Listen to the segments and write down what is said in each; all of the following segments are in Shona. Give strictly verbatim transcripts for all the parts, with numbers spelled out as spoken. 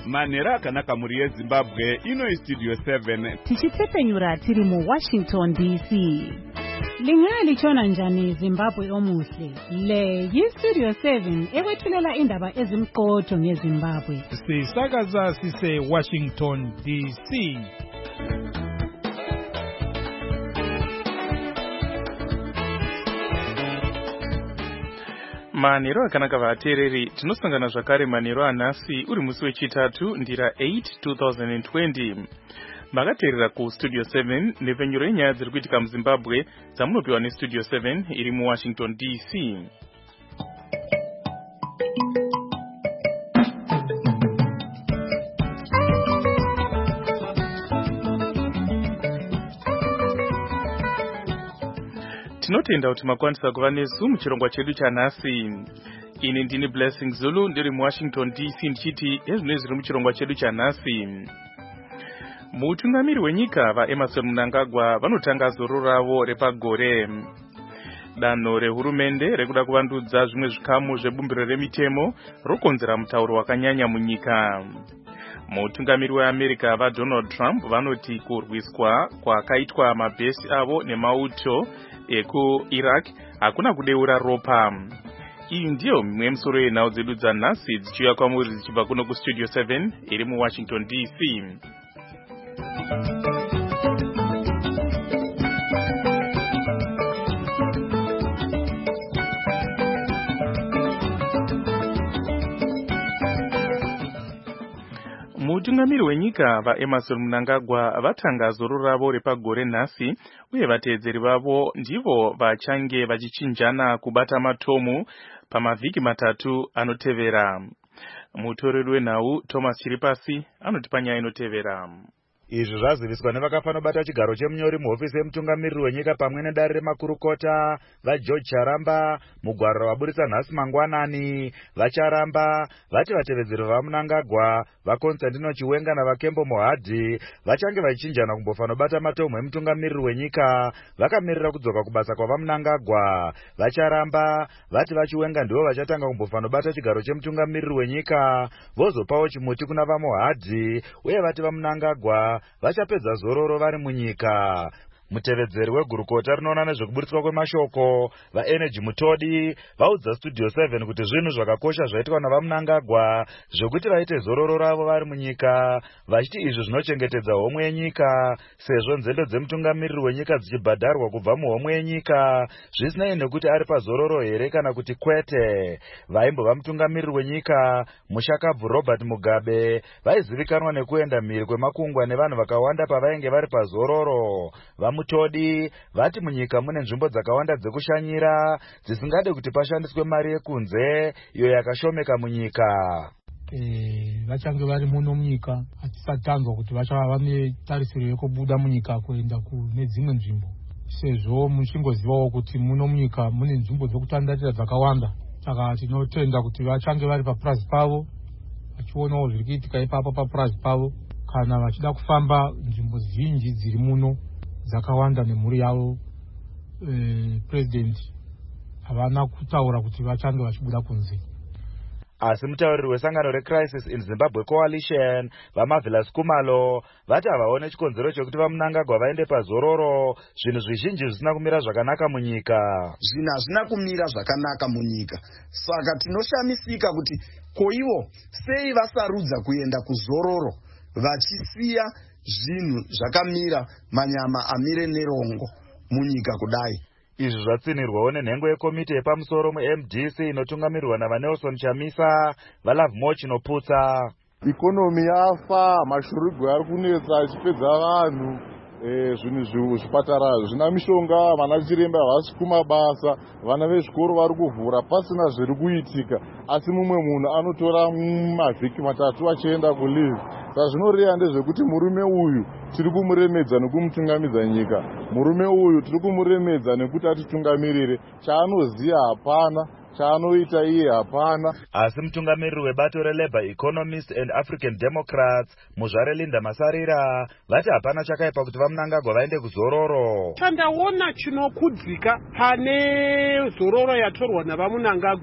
Manhero akanaka muri yeZimbabwe, ino iStudio seven. Tichitsepenyura tiri mu Washington D C. Lingali chona njani Zimbabwe omuhle. Le yiStudio seven ekwethulela indaba ezimqotho ngeZimbabwe. Sisakaza sise Washington D C. Manhero akanaka vateereri, tinosangana zvakare manhero anhasi uri musi wechitatu ndira eight two thousand twenty. Makateerera kuStudio seven nepfenyuro yenyaya dziri kuitika muZimbabwe dzamunopiwa neStudio seven iri muWashington D C. Tinotenda kuti makwanisa kuva nesu muchirongwa chedu chanhasi. Ini ndini Blessing Zulu ndiri muWashington D C ndichiti ezvino zviri muchirongwa chedu chanhasi. Mutungamiri wenyika vaEmmerson Mnangagwa vanotanga zororo ravo repagore. Danho rehurumende rekuda kuvandudza zvimwe zvikamu zvebumbiro remitemo rokonzera mutauro wakanyanya munyika. Mutungamiri weAmerica vaDonald Trump vanoti kurwiswa kwakaitwa mabhesi avo nemauto ekuIraq hakuna kudeura ropa. Iyi ndiyo mimwe yemisoro yenhau dzedu dzanhasi dzichiuya kwamuri dzichibva kuno kuStudio seven iri muWashington D C. Mutungamiri wenyika vaEmmerson Mnangagwa vatanga zororo ravo repagore nhasi, uye vateedzeri vavo ndivo vachange vachichinjana kubata matomu pamavhiki matatu anotevera. Mutoreri wenhau Thomas Chiripasi anoti panyaya inotevera. Izvi zvaziviswa nevakafanobata chigaro chemunyori muhofisi yemutungamiriri wenyika pamwe nedare remakurukota vaGeorge Charamba mugwaro waburitsa nhasi mangwanani. Vacharamba vati vatevedzeri vaMnangagwa vaConstantino Chiwenga navaKembo Mohadhi vachange vachichinjana kumbofanobata matomu emutungamiriri wenyika vakamirira kudzoka kubasa kwavaMnangagwa. Vacharamba vati vaChiwenga ndivo vachatanga kumbofanobata chigaro chemutungamiriri wenyika vozopawo chimuti kuna vaMohadhi, uye vati vaMnangagwa vachapedza zororo vari munyika. Mutevedzeri wegurukota rinoona nezvekuburitswa kwemashoko vaEnergy Mutodi vaudza Studio seven kuti zvinhu zvakakosha zvaitwa navaMnangagwa zvekuti vaite zororo ravo vari munyika, vachiti izvi zvinochengetedza homwe yenyika sezvo nzendo dzemutungamiriri wenyika dzichibhadharwa kubva muhomwe yenyika zvisinei nekuti ari pazororo here kana kuti kwete. Vaimbova mutungamiriri wenyika mushakabvu Robert Mugabe vaizivikanwa nekuenda mhiri kwemakungwa nevanhu vakawanda pavainge vari pazororo. Mutodi vati munyika mune nzvimbo dzakawanda dzekushanyira dzisingade kuti pashandiswe mari yekunze iyo yakashomeka munyika. Eh, vachange vari muno munyika hatisatanzwa kuti vachava vane tarisiro yekubuda munyika kuenda kune dzimwe nzvimbo, sezvo muchingozivawo kuti muno munyika mune nzvimbo dzekutandatira dzakawanda. Saka tinotenda kuti vachange vari papurazi pavo vachionawo zviri kuitika ipapo papurazi pavo, kana vachida kufamba nzvimbo zhinji dziri muno dzakawanda nemhuri yavo. eh, president havana kutaura kuti vachange vachibuda kunze. Asi mutauriri wesangano reCrisis in Zimbabwe Coalition vaMarvelous Kumalo vati havaone chikonzero chekuti vaMnangagwa vaende pazororo. Zvinhu zvizhinji zvisina kumira zvakanaka munyika. Zvinhu hazvina kumira zvakanaka munyika, saka tinoshamisika kuti koivo sei vasarudza kuenda kuzororo vachisiya zvinhu zvakamira manyama amire nerongo munyika kudai. Izvi zvatsinirwawo nenhengo yekomiti yepamusoro muM D C inotungamirirwa navaNelson Chamisa vaLovemore Chinoputsa. Ikonomi yafa, mashurugwa ari kunetsa achipedza vanhu. Eh, zvinhu zvipatara zvina mishonga, vana chiremba havasi kumabasa, vana vezvikoro vari kuvhura pasina zviri kuitika, asi mumwe munhu anotora mavhiki matatu achienda kulive. Saka zvinoreva ndezvekuti murume uyu tiri kumuremedza nekumutungamidza nyika. Murume uyu tiri kumuremedza nekuti atitungamirire. Chaanoziya hapana, chaanoita iye hapana. Asi mutungamiriri webato reLabour Economists and African Democrats Muzvare Linda Masarira vati hapana chakaipa kuti vaMnangagwa vaende kuzororo. Tandaona chinokudzika pane zororo yatorwa navaMnangagwa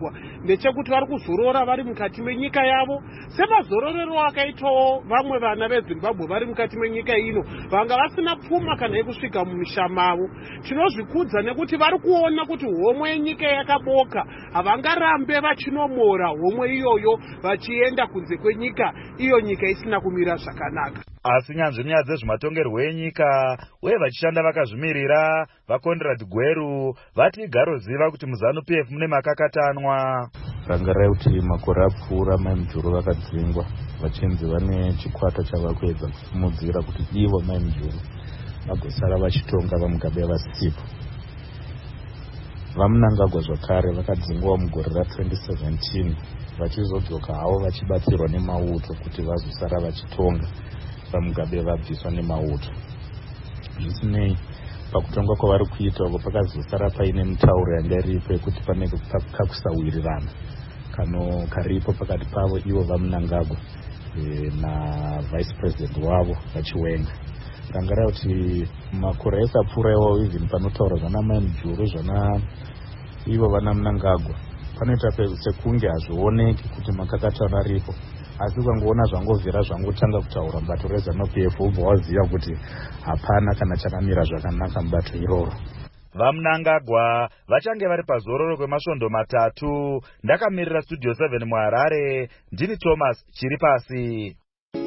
ndechekuti vari kuzorora vari mukati menyika yavo semazororero akaitawo vamwe vana vezimbabwe vari mukati menyika ino vanga vasina pfuma kana yekusvika mumisha mavo. Tinozvikudza nekuti vari kuona kuti homwe yenyika yakaboka, havangarambe vachinomora homwe iyoyo vachienda kunze kwenyika, iyo nyika isina kumira zvakanaka. Asi nyanzvi nyaya dzezvematongerwo enyika uye vachishanda vakazvimirira vaConrad Gweru vati igaro ziva kuti muZANU-P F mune makakatanwa. Rangarai kuti makore apfuura Mai Mujuru vakadzingwa vachinzi vane chikwata chavakuedza kusimudzira kuti ivo Mai Mujuru vagosara vachitonga vaMugabe vasipo. VaMnangagwa zvakare vakadzingwa mugore ra twenty seventeen vachizodzoka havo vachibatsirwa nemauto kuti vazosara vachitonga vaMugabe vabviswa nemauto. Zvisinei, pakutonga kwavari kuita uko pakazosara paine mitauro yanga iripo yekuti pane kakusawirirana kano karipo pakati pavo ivo vaMnangagwa e, na vice president wavo vaChiwenga. Rangarai kuti makore esapfuura iwawo even panotaura zvana Mai Mujuru zvana ivo vana Mnangagwa panoita sekunge hazvioneki kuti makakatanwa aripo, asi ukangoona zvangovhira zvangotanga kutaura mubato reZANU-P F ubva waziva kuti hapana kana chakamira zvakanaka mubato iroro. VaMnangagwa vachange vari pazororo kwemasvondo matatu. Ndakamirira Studio seven muHarare, ndini Thomas Chiripasi.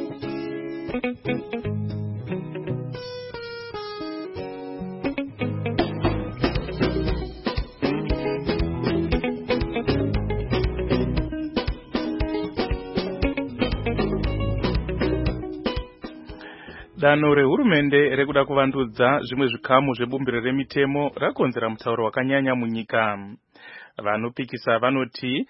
Danho rehurumende rekuda kuvandudza zvimwe zvikamu zvebumbiro remitemo rakonzera mutauro wakanyanya munyika. Vanopikisa vanoti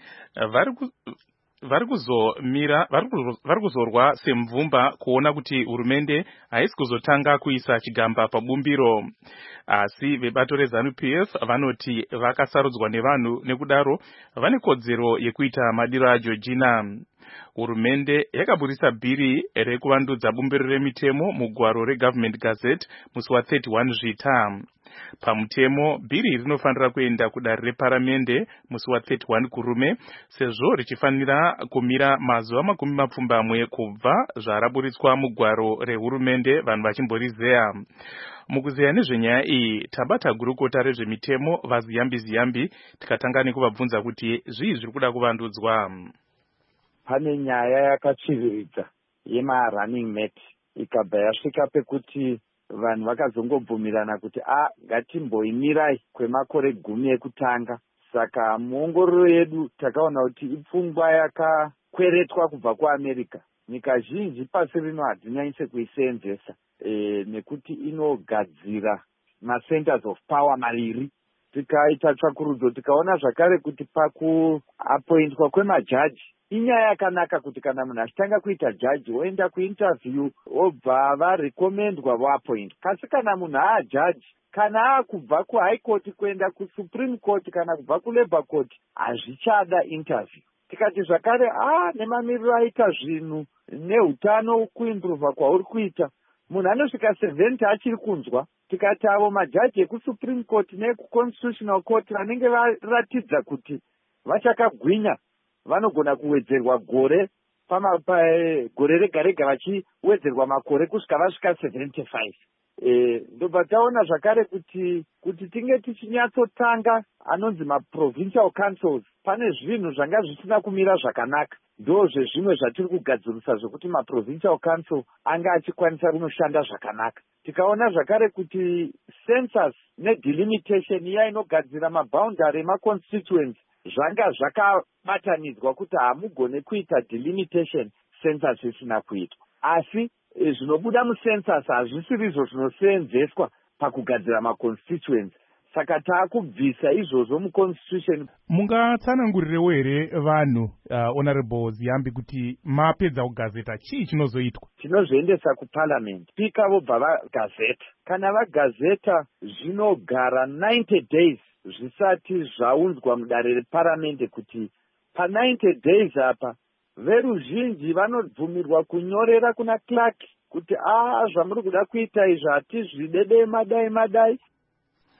vari kuzomira vari kuzorwa semvumba kuona kuti hurumende haisi kuzotanga kuisa chigamba pabumbiro. Asi vebato reZANU-P F vanoti vakasarudzwa nevanhu nekudaro vane kodzero yekuita madiro aJoργina. Hurumende yakaburisa bhiri rekuvandudza bumbiro remitemo mugwaro reGovernment Gazette musi wa thirty-one Zvita. Pamutemo, bhiri rinofanira kuenda kudare reparamende musi wa thirty-one Kurume, sezvo richifanira kumira mazuva makumi mapfumbamwe kubva zvaraburitswa mugwaro rehurumende vanhu vachimborizeya. Mukuzeya nezvenyaya iyi, tabata gurukota rezvemitemo vaZiyambi Ziyambi tikatanga nekuvabvunza kuti zvii zviri kuda kuvandudzwa. Pane nyaya yakachiviridza yema-running mate ikabva yasvika pekuti vanhu vakazongobvumirana kuti a ngatimboimirai kwemakore gumi ekutanga. Saka muongororo yedu takaona kuti ipfungwa yakakweretwa kubva kuAmerica. Nyika zhinji pasi rino hadzinyanyise kuiseenzesa e, nekuti inogadzira ma-centers of power maviri. Tikaita tsvakurudzo tikaona zvakare kuti pakuapointwa kwemajaji inyaya yakanaka kuti kana munhu achitanga kuita jaji oenda kuinterview obva varekomendwa voapoint. Kasi kana munhu aajaji kana akubva kuhigh court kuenda kusupreme court kana kubva kulabour court hazvichada interview. Tikati zvakare a nemamiriro aita zvinhu neutano kuimprova kwauri kuita munhu anosvika seventy achiri kunzwa. Tikati avo majaji ekusupreme court neekuconstitutional court vanenge varatidza kuti vachakagwinya vanogona kuwedzerwa gore pagore rega rega vachiwedzerwa makore kusvika vasvika seventy-five. E, ndobva taona zvakare kuti kuti tinge tichinyatsotanga anonzi maprovincial councils pane zvinhu zvanga zvisina kumira zvakanaka. Ndo zvezvimwe zvatiri kugadzirisa zvokuti maprovincial council anga achikwanisa kunoshanda zvakanaka. Tikaona zvakare kuti census nedelimitation iya inogadzira maboundary emaconstituency zvanga zvakabatanidzwa kuti hamugone kuita delimitation census isina kuitwa. Asi e, zvinobuda mucensus hazvisirizvo zvinoseenzeswa pakugadzira maconstituency. Saka taakubvisa izvozvo muconstitution. Mungatsanangurirewo here vanhu uh, honorable Ziyambi kuti mapedza kugazeta chii chinozoitwa? Tinozoendesa kuparliament. Spika vobva vagazeta. Kana vagazeta zvinogara ninety days zvisati zvaunzwa mudare reparamende kuti pa ninety days apa veruzhinji vanobvumirwa kunyorera kuna clerk kuti a zvamuri kuda kuita izvi hatizvide dai madai madai.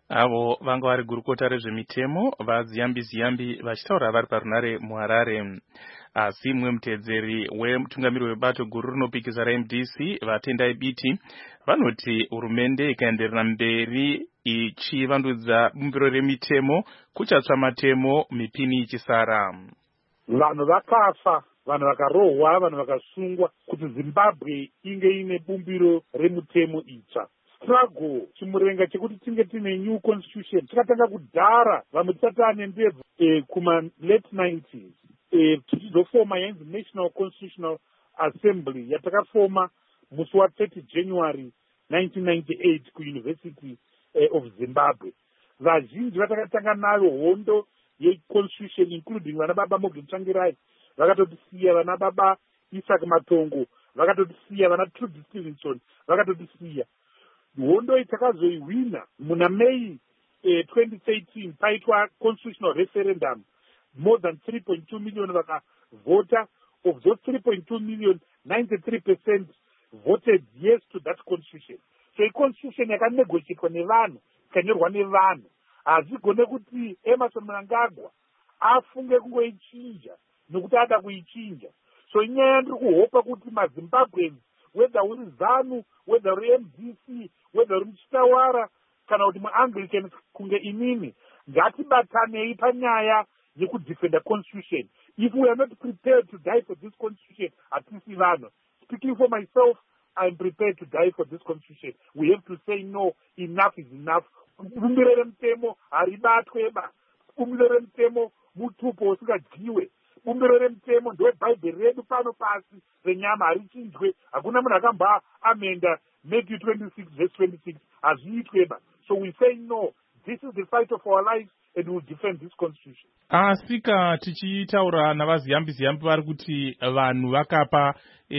avo vanga vari gurukota rezvemitemo vaziyambi ziyambi vachitaura vari parunare muHarare. Asi mumwe mutedzeri wemutungamiri webato guru rinopikisa raM D C vatendai biti vanoti hurumende ikaenderera mberi ichivandudza bumbiro remitemo kuchatsva matemo mipini ichisara. Vanhu vakafa, vanhu vakarohwa, vanhu vakasungwa kuti Zimbabwe inge ine bumbiro remutemo itsva. Struggle chimurenga chekuti tinge tine new constitution chakatanga kudhara, vamwe tisati ane ndebvu eh, kuma late nineties. Eh, tichizofoma yanzi National Constitutional Assembly yatakafoma musi wa thirty January nineteen ninety-eight kuUniversity eh, of Zimbabwe. Vazhinji vatakatanga nayo hondo yeconstitution including vana baba Morgan Tsvangirai, vakatotisiya vana baba Isaac Matongo, vakatotisiya vana Trudy Stevenson, vakatotisiya. Hondo itakazoiwina muna May eh, twenty thirteen paitwa constitutional referendum. More than three point two million vakavota. Of those three point two million, ninety-three percent voted yes to that constitution. So a constitution yakanegotiatwa nevanhu, ikanyorwa nevanhu, hazigone kuti Emmerson Mnangagwa afunge kungoichinja nokuti ada kuichinja. So inyaya ndiri kuhopa kuti maZimbabweans, whether uri ZANU, whether uri M D C, whether uri Muchitawara kana kuti muAnglican kunge inini, ngatibatanei panyaya yekudefend the constitution. If we are not prepared to die for this constitution, at least Ivano, speaking for myself, I'm prepared to die for this constitution. We have to say no, enough is enough. Bumbiro remutemo haribatweba. Bumbiro remutemo mutupo usingadyiwe. Bumbiro remutemo ndoebhaibheri redu pano pasi renyama harichinjwe. Hakuna munhu akamba amenda Matthew twenty-six verse twenty-six hazviitweba. So we say no. This is the fight of our lives and we will defend this constitution. Asika tichitaura navaziyambi ziyambi vari kuti vanhu vakapa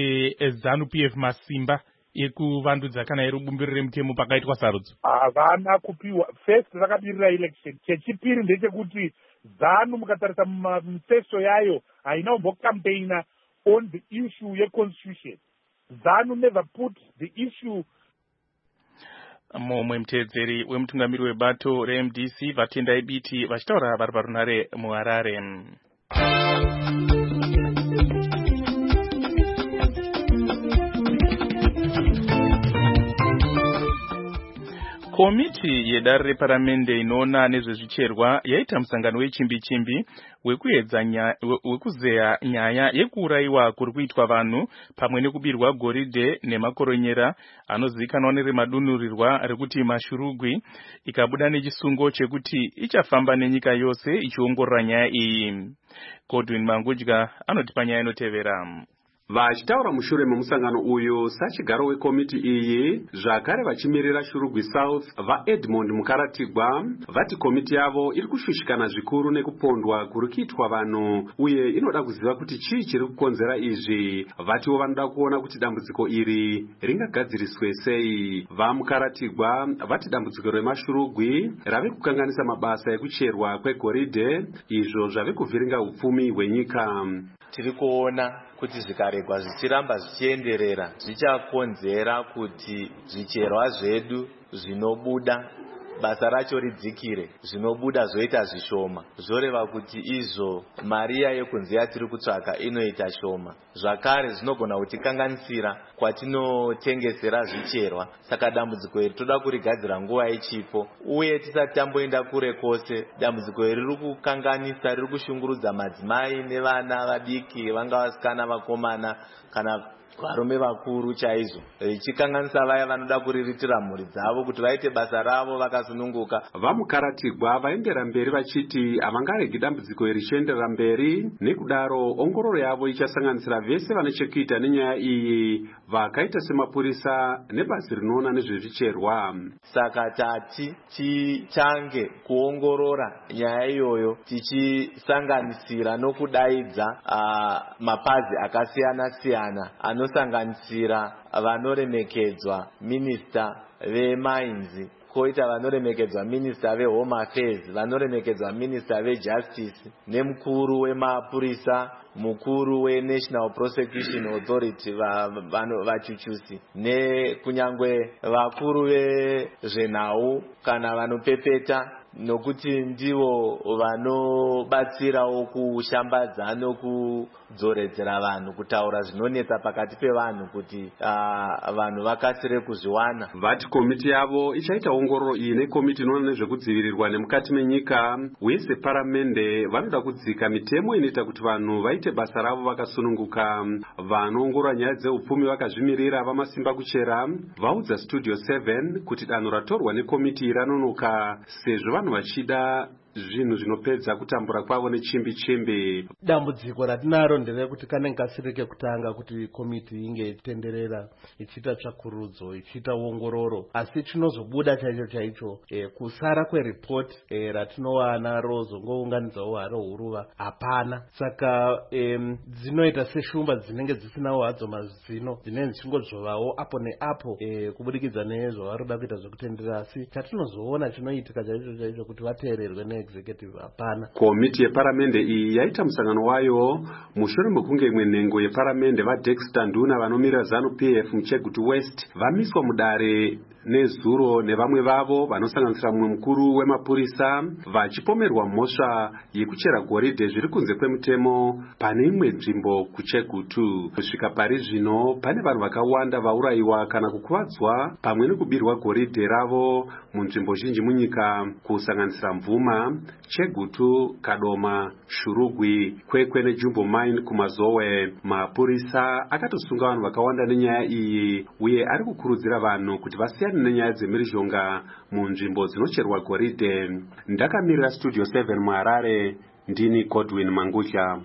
e, ZANU P F masimba ekuvandudza kana iri bumbiro remutemo pakaitwa sarudzo. Havana kupiwa. First vakamirira election. Chechipiri ndechekuti ZANU mukatarisa mufesto yayo haina kumbokampaigna on the issue yeconstitution. ZANU never put the issue. Mumwe mutedzeri wemutungamiri webato reM D C vatendai biti vachitaura vari parunare muHarare. Komiti yedare reparamende inoona nezvezvicherwa yaita musangano wechimbi-chimbi wekuzeya nyaya yekuurayiwa kuri kuitwa vanhu pamwe nekubirwa goridhe nemakoronyera anozivikanwa neremadunhurirwa rekuti mashurugwi, ikabuda nechisungo chekuti ichafamba nenyika yose ichiongorora nyaya iyi. Godwin Mangudya anoti panyaya inotevera. Vachitaura mushure memusangano uyu sachigaro wekomiti iyi, zvakare vachimirira Shurugwi South vaEdmond Mukaratigwa vati komiti yavo iri kushushikana zvikuru nekupondwa kuri kuitwa vanhu uye inoda kuziva kuti chii chiri kukonzera izvi. Vatiwo vanoda kuona kuti dambudziko iri ringagadziriswe sei. VaMukaratigwa vati dambudziko remashurugwi rave kukanganisa mabasa ekucherwa kwegoridhe, izvo zvave kuvhiringa upfumi hwenyika. Tiri kuona kuti zvikaregwa zvichiramba zvichienderera zvichakonzera kuti zvicherwa zvedu zvinobuda basa racho ridzikire, zvinobuda zvoita zvishoma, zvoreva kuti izvo mariya yekunzi yatiri kutsvaka inoita shoma. Zvakare zvinogona kutikanganisira kwatinotengesera zvicherwa. Saka dambudziko iri toda kurigadzira nguva ichipo, uye tisati tamboenda kure kwose. Dambudziko iri riri kukanganisa, riri kushungurudza madzimai nevana vadiki, vanga vasikana, vakomana kana varume vakuru chaizvo, richikanganisa vaya vanoda kuriritira mhuri dzavo kuti vaite basa ravo vakasununguka. VaMukaratigwa vaendera mberi vachiti havangaregi dambudziko iri richienderera mberi, nekudaro ongororo yavo ichasanganisira vese vane chekuita nenyaya iyi, vakaita semapurisa nebazi rinoona nezvezvicherwa. Saka tati tichange kuongorora nyaya iyoyo tichisanganisira nokudaidza uh, mapazi akasiyana siyana anosanganisira vanoremekedzwa minista vemainzi koita vanoremekedzwa minista vehome affairs, vanoremekedzwa minista vejustice, nemukuru wemapurisa, mukuru wenational prosecution authority vachuchusi, nekunyangwe vakuru vezvenhau kana vanopepeta, nokuti ndivo vanobatsirawo kushambadza nokudzoredzera vanhu, kutaura zvinonetsa pakati pevanhu kuti uh, vanhu vakasire kuzviwana. Vati komiti yavo ichaita ongororo iyi nekomiti inoona nezvekudzivirirwa nemukati menyika uye separamende vanoda kudzika mitemo inoita kuti vanhu vaite basa ravo vakasununguka. Vanoongorora nyaya dzeupfumi vakazvimirira vamasimba kuchera vaudza Studio seven kuti danho ratorwa nekomiti ranonoka sezvo vanhu vachida zvinhu zvinopedza kutambura kwavo nechimbi chimbi. Dambudziko ratinaro nderekuti kanenge kasiri kekutanga kuti komiti inge itenderera ichiita tsvakurudzo ichiita ongororo, asi chinozobuda chaicho chaicho e, kusara kweripoti e, ratinowana rozongounganidzawo haro huruva hapana. Saka e, dzinoita seshumba dzinenge dzisinawo hadzo mazino, dzinenge dzichingodzovawo apo neapo e, kubudikidza nezvavaroda kuita zvekutenderera, asi chatinozoona chinoitika chaicho chaicho kuti vateererwe ne executive hapana. Komiti yeparamende iyi yaita musangano wayo mushure mekunge imwe nhengo yeparamende vaDexter Nduna vanomira ZANU P F muChegutu West vamiswa mudare nezuro nevamwe vavo vanosanganisira mumwe mukuru wemapurisa vachipomerwa mhosva yekuchera goridhe zviri kunze kwemutemo pane imwe nzvimbo kuChegutu. Kusvika pari zvino pane vanhu vakawanda vaurayiwa kana kukuvadzwa pamwe nekubirwa goridhe ravo munzvimbo zhinji munyika kusanganisira Mvuma, Chegutu, Kadoma, Shurugwi, Kwekwe neJumbo Mine kumazowe. Mapurisa akatosunga vanhu vakawanda nenyaya iyi uye ari kukurudzira vanhu kuti vasiyane nenyaya dzemhirizhonga munzvimbo dzinocherwa goridhe. Ndakamirira Studio seven muHarare, ndini Godwin Mangusha.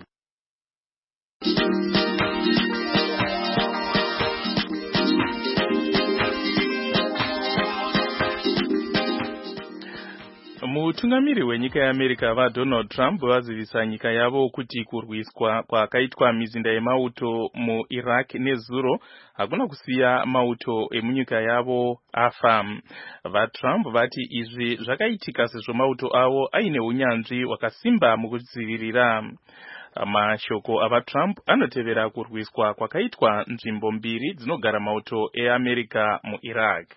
Mutungamiri wenyika yeAmerica vaDonald Trump vazivisa nyika yavo kuti kurwiswa kwakaitwa mizinda yemauto muIraq nezuro hakuna kusiya mauto emunyika yavo afa. VaTrump vati izvi zvakaitika sezvo mauto avo aine unyanzvi hwakasimba mukudzivirira. Mashoko avaTrump anotevera kurwiswa kwakaitwa nzvimbo mbiri dzinogara mauto eAmerica muIraq.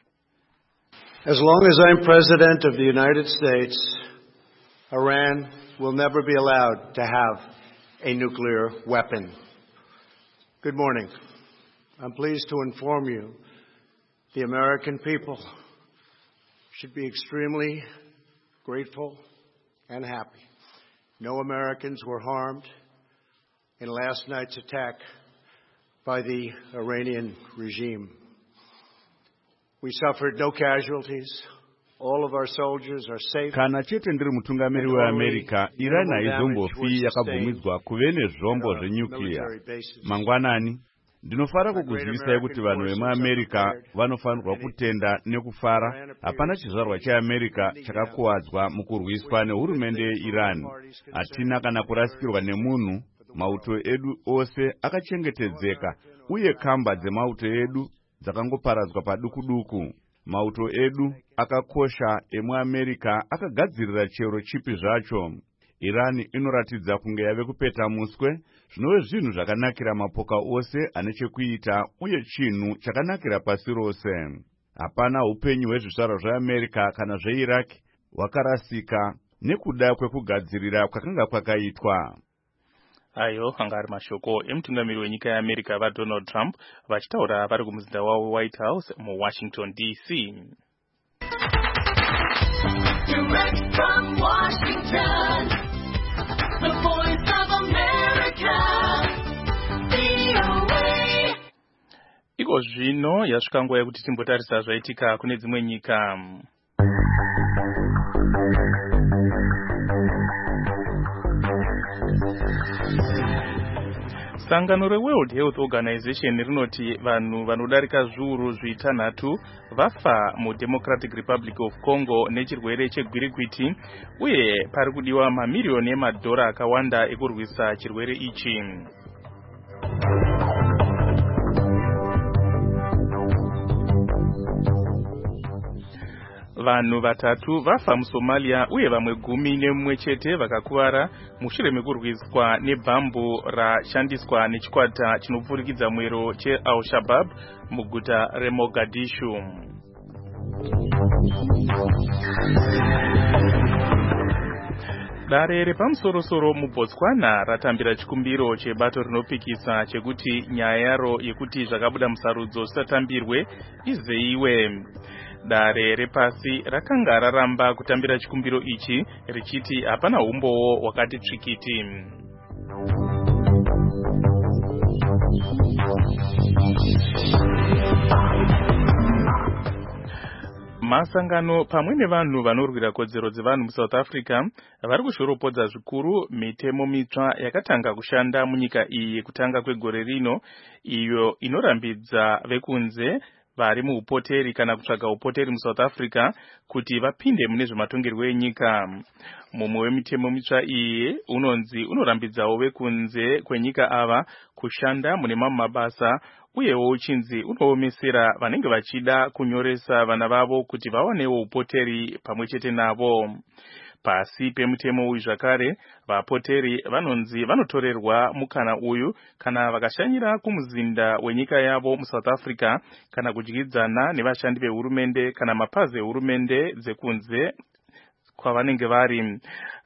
As long as I'm President of the United States, Iran will never be allowed to have a nuclear weapon. Good morning. I'm pleased to inform you the American people should be extremely grateful and happy. No Americans were harmed in last night's attack by the Iranian regime. We suffered no casualties. All of our soldiers are safe. Kana chete ndiri mutungamiri weAmerica, Iran haizombofi yakabvumidzwa kuve nezvombo zvenyuclear. Mangwanani, ndinofara kukuzivisai kuti vanhu vemuAmerica vanofanirwa kutenda nekufara. Hapana chizvarwa cheAmerica chakakuwadzwa mukurwiswa nehurumende yeIran. Hatina kana kurasikirwa nemunhu. Mauto edu ose akachengetedzeka uye kamba dzemauto edu dzakangoparadzwa paduku duku. Mauto edu akakosha emuAmerica akagadzirira chero chipi zvacho. Iran inoratidza kunge yave kupeta muswe, zvinove zvinhu zvakanakira mapoka ose ane chekuita uye chinhu chakanakira pasi rose. Hapana upenyu hwezvizvarwa zveAmerica kana zveIraq hwakarasika nekuda kwekugadzirira kwakanga kwakaitwa. Ayo anga ari mashoko emutungamiri wenyika yeAmerica vaDonald Trump vachitaura vari kumuzinda wavo White House muWashington D C. Direct from Washington, the voice of America, V O A. Iko zvino yasvika nguva yekuti timbotarisa zvaitika kune dzimwe nyika. Sangano reWorld Health Organization rinoti vanhu vanodarika zviuru zvitanhatu vafa muDemocratic Republic of Congo nechirwere chegwirikwiti uye pari kudiwa mamiliyoni emadhora akawanda ekurwisa chirwere ichi. vanhu vatatu vafa muSomalia uye vamwe gumi nemumwe chete vakakuvara mushure mekurwiswa nebhambu rashandiswa nechikwata chinopfurikidza mwero cheAl-Shabaab muguta reMogadishu. Dare repamusoro-soro muBotswana ratambira chikumbiro chebato rinopikisa chekuti nyaya yaro yekuti zvakabuda musarudzo zvisatambirwe izeyiwe. Dare repasi rakanga raramba kutambira chikumbiro ichi richiti hapana umbowo wakati tsvikiti. Masangano pamwe nevanhu vanorwira kodzero dzevanhu muSouth Africa vari kushoropodza zvikuru mitemo mitsva yakatanga kushanda munyika iyi yekutanga kwegore rino, iyo inorambidza vekunze vari muupoteri kana kutsvaga upoteri muSouth Africa kuti vapinde mune zvematongerwo enyika. Mumwe wemitemo mitsva iyi unonzi unorambidzawo vekunze kwenyika ava kushanda mune mamwe mabasa, uyewo uchinzi unoomesera vanenge vachida kunyoresa vana vavo kuti vawanewo upoteri pamwe chete navo. Pasi pemutemo uyu zvakare, vapoteri vanonzi vanotorerwa mukana uyu kana vakashanyira kumuzinda wenyika yavo muSouth Africa kana kudyidzana nevashandi vehurumende kana mapazi ehurumende dzekunze kwavanenge vari.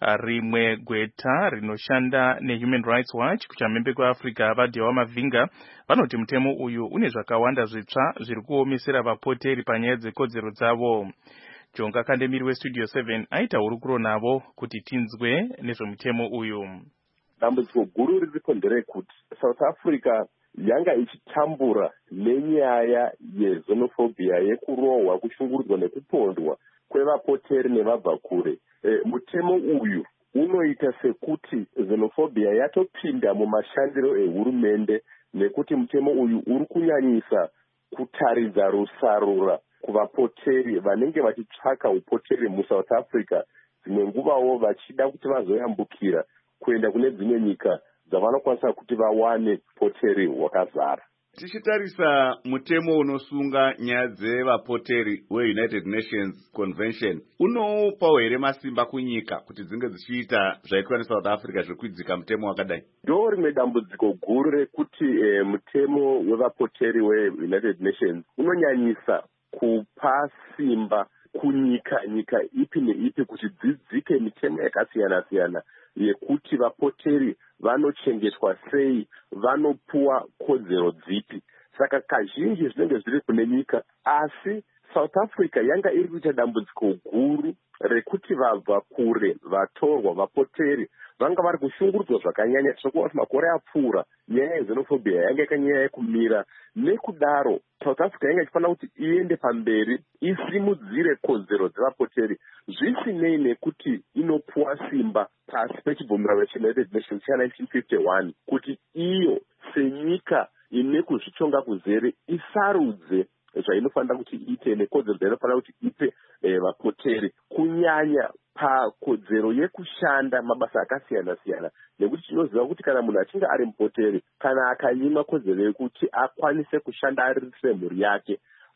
Rimwe gweta rinoshanda neHuman Rights Watch kuchamhembe kweAfrica vaDhewa Mavinga vanoti mutemo uyu une zvakawanda zvitsva zviri kuomesera vapoteri panyaya dzekodzero dzavo. Jonga Kandemiri weStudio seven aita hurukuro navo kuti tinzwe nezvemutemo uyu. Dambudziko guru riripo nderekuti South Africa yanga ichitambura nenyaya yezonofobia yekurohwa, kushungurudzwa nekupondwa kwevapoteri nevabva kure. E, mutemo uyu unoita sekuti xenofobia yatopinda mumashandiro ehurumende, nekuti mutemo uyu uri kunyanyisa kutaridza rusarura kuvapoteri vanenge vachitsvaka upoteri muSouth Africa, dzimwe nguvawo vachida kuti vazoyambukira kuenda kune dzimwe nyika dzavanokwanisa kuti vawane poteri hwakazara. Tichitarisa mutemo unosunga nyaya dzevapoteri weUnited Nations Convention unopawo here masimba kunyika kuti dzinge dzichiita zvaitwa neSouth Africa zvekuidzika mutemo wakadai? Ndo rimwe dambudziko guru rekuti e, mutemo wevapoteri weUnited Nations unonyanyisa kupa simba kunyika nyika ipi neipi kuti dzidzike mitemo yakasiyana-siyana yekuti vapoteri vanochengetwa sei, vanopuwa kodzero dzipi. Saka kazhinji zvinenge zviri kune nyika, asi South Africa yanga iri kuita dambudziko guru rekuti vabva kure vatorwa vapoteri vanga vari kushungurudzwa zvakanyanya. Tinokuva kuti makore apfuura nyaya yezonofobia yanga yakanyanya yekumira, nekudaro South Africa yanga ichifanira kuti iende pamberi isimudzire kodzero dzevapoteri, zvisinei nekuti inopuwa simba pasi pechibvumirano cheUnited Nations cha nineteen fifty-one kuti iyo senyika ine kuzvitonga kuzere isarudze zvainofanira kuti iite nekodzero dzainofanira kuti ipe e, vapoteri, kunyanya pakodzero yekushanda mabasa akasiyana-siyana, nekuti tinoziva kuti kana munhu achinge ari mupoteri, kana akanyima kodzero yekuti akwanise kushanda ariritire mhuri yake,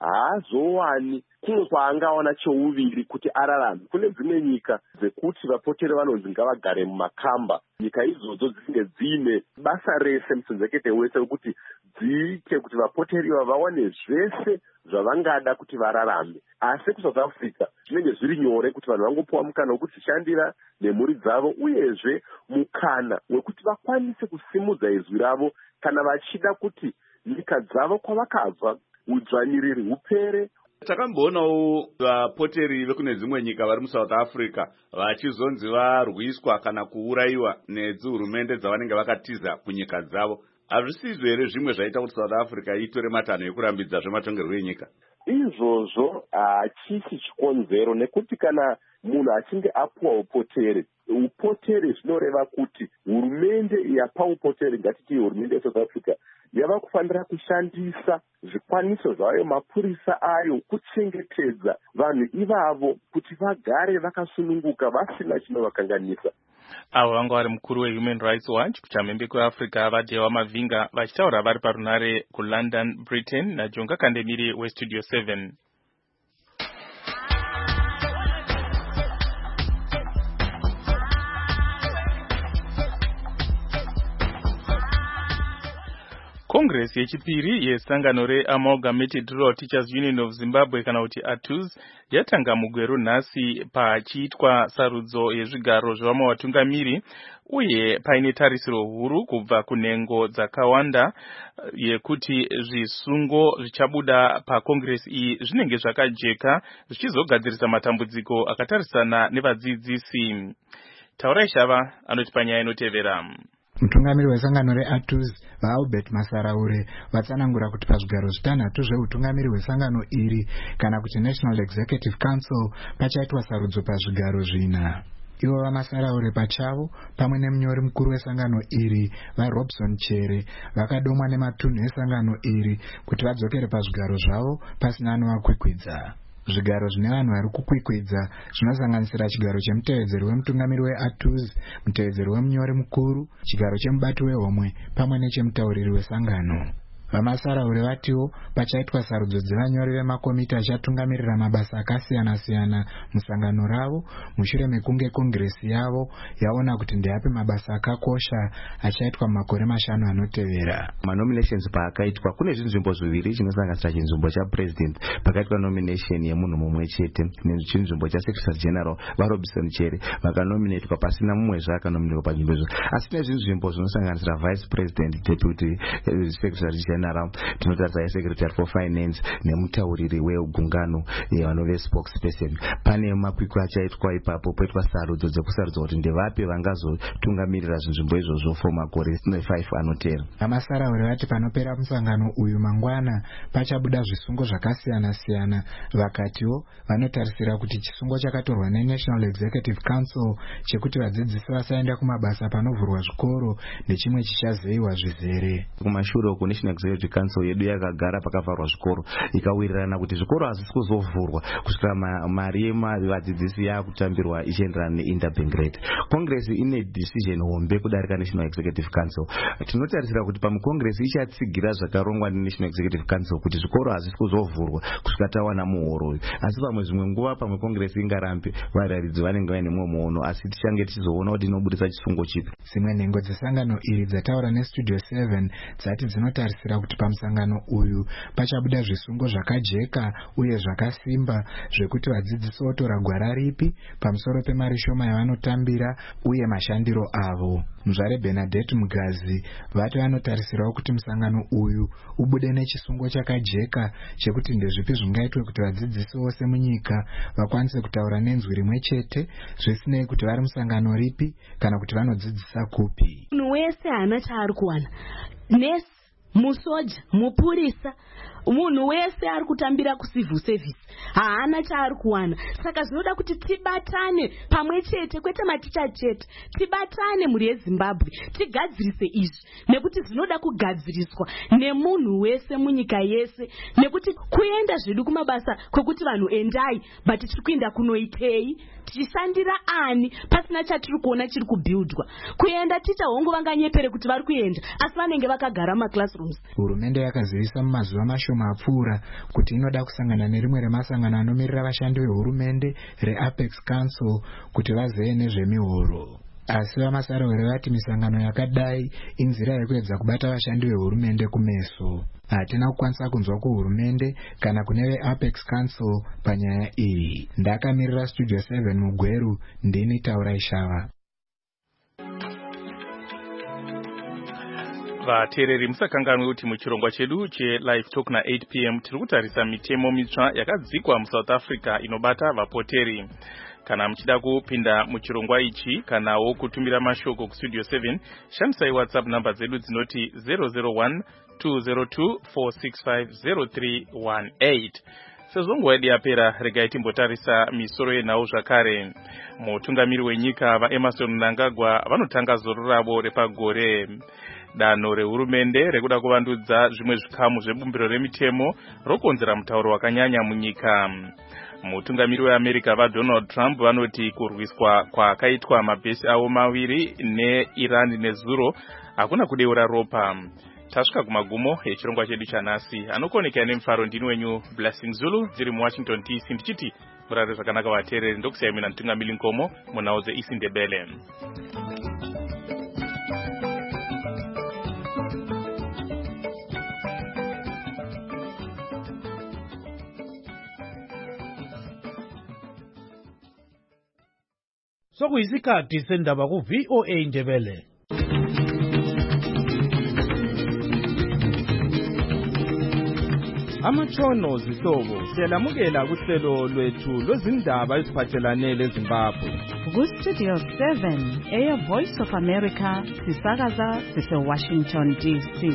haazowani kumwe kwaangawana cheuviri kuti ararame. Kune dzimwe nyika dzekuti vapoteri vanonzi ngavagare mumakamba, nyika idzodzo dzisinge dziine basa rese musenzekete wese wekuti dziite kuti vapoteri iva vawane zvese zvavangada kuti vararame. Asi kuSouth Africa zvinenge zviri nyore kuti vanhu vangopuwa mukana wekuti zvishandira nemhuri dzavo, uyezve mukana wekuti vakwanise kusimudza izwi ravo kana vachida kuti nyika dzavo kwavakabva udzvanyiriri hupere. Takamboonawo vapoteri vekune dzimwe nyika vari muSouth Africa vachizonzi varwiswa kana kuurayiwa nedzihurumende dzavanenge vakatiza kunyika dzavo. Hazvisizvo here zvimwe zvaita kuti South Africa itore matanho ekurambidza zvematongerwo enyika? Izvozvo hachisi chikonzero, nekuti kana munhu achinge apuwa upoteri, upoteri zvinoreva kuti hurumende yapa upoteri, ngatiti hurumende yeSouth Africa, yava kufanira kushandisa zvikwanisiro zvayo, mapurisa ayo, kuchengetedza vanhu ivavo kuti vagare vakasununguka vasina chinovakanganisa. Avo vanga vari mukuru weHuman Rights Watch kuchamhembe kweAfrica vaDhewa Mavinga vachitaura vari parunare kuLondon, Britain, naJonga Kandemiri weStudio seven. Congress yechipiri yesangano reAmalgamated Rural Teachers Union of Zimbabwe kana kuti A T U Z yatanga mugwero nhasi pachiitwa sarudzo yezvigaro zvevamawatungamiri uye paine tarisiro huru kubva kunhengo dzakawanda yekuti zvisungo zvichabuda paCongress iyi zvinenge zvakajeka zvichizogadzirisa matambudziko akatarisana nevadzidzisi. Taurai Shava anoti panyaya inotevera. Mutungamiri wesangano reA T U Z vaAlbert Masaraure vatsanangura kuti pazvigaro zvitanhatu zveutungamiri hwesangano iri kana kuti National Executive Council pachaitwa sarudzo pazvigaro zvina. Ivo vaMasaraure pachavo pamwe nemunyori mukuru wesangano iri vaRobson Chere vakadomwa nematunhu esangano iri kuti vadzokere pazvigaro zvavo pasina anovakwikwidza. Zvigaro zvine vanhu vari kukwikwidza zvinosanganisira chigaro chemutevedzeri wemutungamiri weA T U Z, mutevedzeri wemunyori mukuru, chigaro chemubati wehomwe pamwe nechemutauriri wesangano. VaMasaraure vatiwo pachaitwa sarudzo dzevanyori vemakomiti achatungamirira mabasa akasiyana-siyana musangano ravo mushure mekunge kongresi yavo yaona kuti ndeapi mabasa akakosha achaitwa makore mashanu anotevera. Manominations paakaitwa kune zvinzvimbo zviviri chinosanganisira chinzvimbo chapresident pakaitwa nomination yemunhu mumwe chete nechinzvimbo chasecretary general vaRobson Chere vakanominatwa pasina mumwe zvakanominatwa panzvimbo izvo, asi nezvinzvimbo zvinosanganisira vice president, deputy uh, secretary general, tinotarisa secretary for finance nemutauriri wegungano vanove spokesperson. Pane makwikwi achaitwa ipapo poitwa sarudzo dzekusarudza kuti ndevapi vangazotungamirira zvinzvimbo izvozvo for makore five anotera. VaMasaraure vati panopera musangano uyu mangwana pachabuda zvisungo zvakasiyana-siyana. Vakatiwo vanotarisira kuti chisungo chakatorwa neNational Executive Council chekuti vadzidzisi vasaenda kumabasa panovhurwa zvikoro nechimwe chichazeyiwa zvizere. Kumashure uko National Executive Council yedu yakagara pakavharwa zvikoro ikawirirana kuti zvikoro hazvisi kuzovhurwa kusvika mari yevadzidzisi yakutambirwa ichienderana neinterbank rate. Congress ine decision hombe kudarika National Executive Council. Tinotarisira kuti pamucongress ichatsigira zvakarongwa neNational Executive Council kuti zvikoro hazvisi kuzovhurwa kusvika tawana muhoro uyu, asi pamwe zvimwe nguva pamwe congress ingarambe vararidzi vanenge vaine mumwe muono, asi tichange tichizoona kuti inobudisa chisungo chipi. Dzimwe nhengo dzesangano iri dzataura neStudio seven dzati dzinotarisira kuti pamusangano uyu pachabuda zvisungo zvakajeka uye zvakasimba zvekuti vadzidzisi votora gwara ripi pamusoro pemari shoma yavanotambira uye mashandiro avo. Muzvare Bernadette Mugazi vati vanotarisirawo kuti musangano uyu ubude nechisungo chakajeka chekuti ndezvipi zvingaitwe kuti vadzidzisi vose munyika vakwanise kutaura nenzwi rimwe chete zvisinei kuti vari musangano ripi kana kuti vanodzidzisa kupi. Munhu wese haana chaari kuwana. Nesi, musoja, mupurisa, munhu wese ari kutambira kucivil service haana chaari kuwana. Saka zvinoda kuti tibatane pamwe chete, kwete maticha chete, tibatane muri yeZimbabwe tigadzirise izvi, nekuti zvinoda kugadziriswa nemunhu wese munyika yese, nekuti kuenda zvedu kumabasa kwekuti vanhu endai but tiri kuenda kunoitei, tichishandira ani pasina chatiri kuona chiri kubuildwa. Kuenda ticha hongu vanganyepere kuti vari kuenda asi vanenge vakagara maclassrooms. Hurumende yakazivisa mumazuva mashoma apfuura kuti inoda kusangana nerimwe remasangano anomirira vashandi vehurumende reApex Council kuti vazeye nezvemihoro. Asi vaMasaraure vati misangano yakadai inzira yekuedza kubata vashandi vehurumende kumeso. Hatina kukwanisa kunzwa kuhurumende kana kune veApex Council panyaya iyi. Ndakamirira Studio seven mugweru, ndini Taurai Shava. Vateereri musakanganwe kuti muchirongwa chedu cheLive Talk na eight p m tiri kutarisa mitemo mitsva yakadzikwa muSouth Africa inobata vapoteri. Kana muchida kupinda muchirongwa ichi kanawo kutumira mashoko kuStudio seven, shandisai WhatsApp namba dzedu dzinoti zero zero one two zero two four six five zero three one eight. Sezvo nguva yedu yapera, regai timbotarisa misoro yenhau zvakare. Mutungamiri wenyika vaEmmerson Mnangagwa vanotanga zoro ravo repagore. Danho rehurumende rekuda kuvandudza zvimwe zvikamu zvebumbiro remitemo rokonzera mutauro wakanyanya munyika. Mutungamiri weAmerica vaDonald Trump vanoti kurwiswa kwakaitwa mabhesi avo maviri neIran nezuro hakuna kudeura ropa. Tasvika kumagumo echirongwa chedu chanhasi. Anokoneka nemufaro ndini wenyu Blessing Zulu dziri muWashington D C ndichiti murare zvakanaka vateereri, ndokusiyai mina Mutungamiri Nkomo munhau dzeIsindebele. sokuyisikhathi sendaba ku-V O A Ndebele. Amatshono zihlobo siyalamukela kuhlelo lwethu lwezindaba eziphathelane leZimbabwe. Ku-Studio seven eya Voice of America sisakaza sise-Washington D C.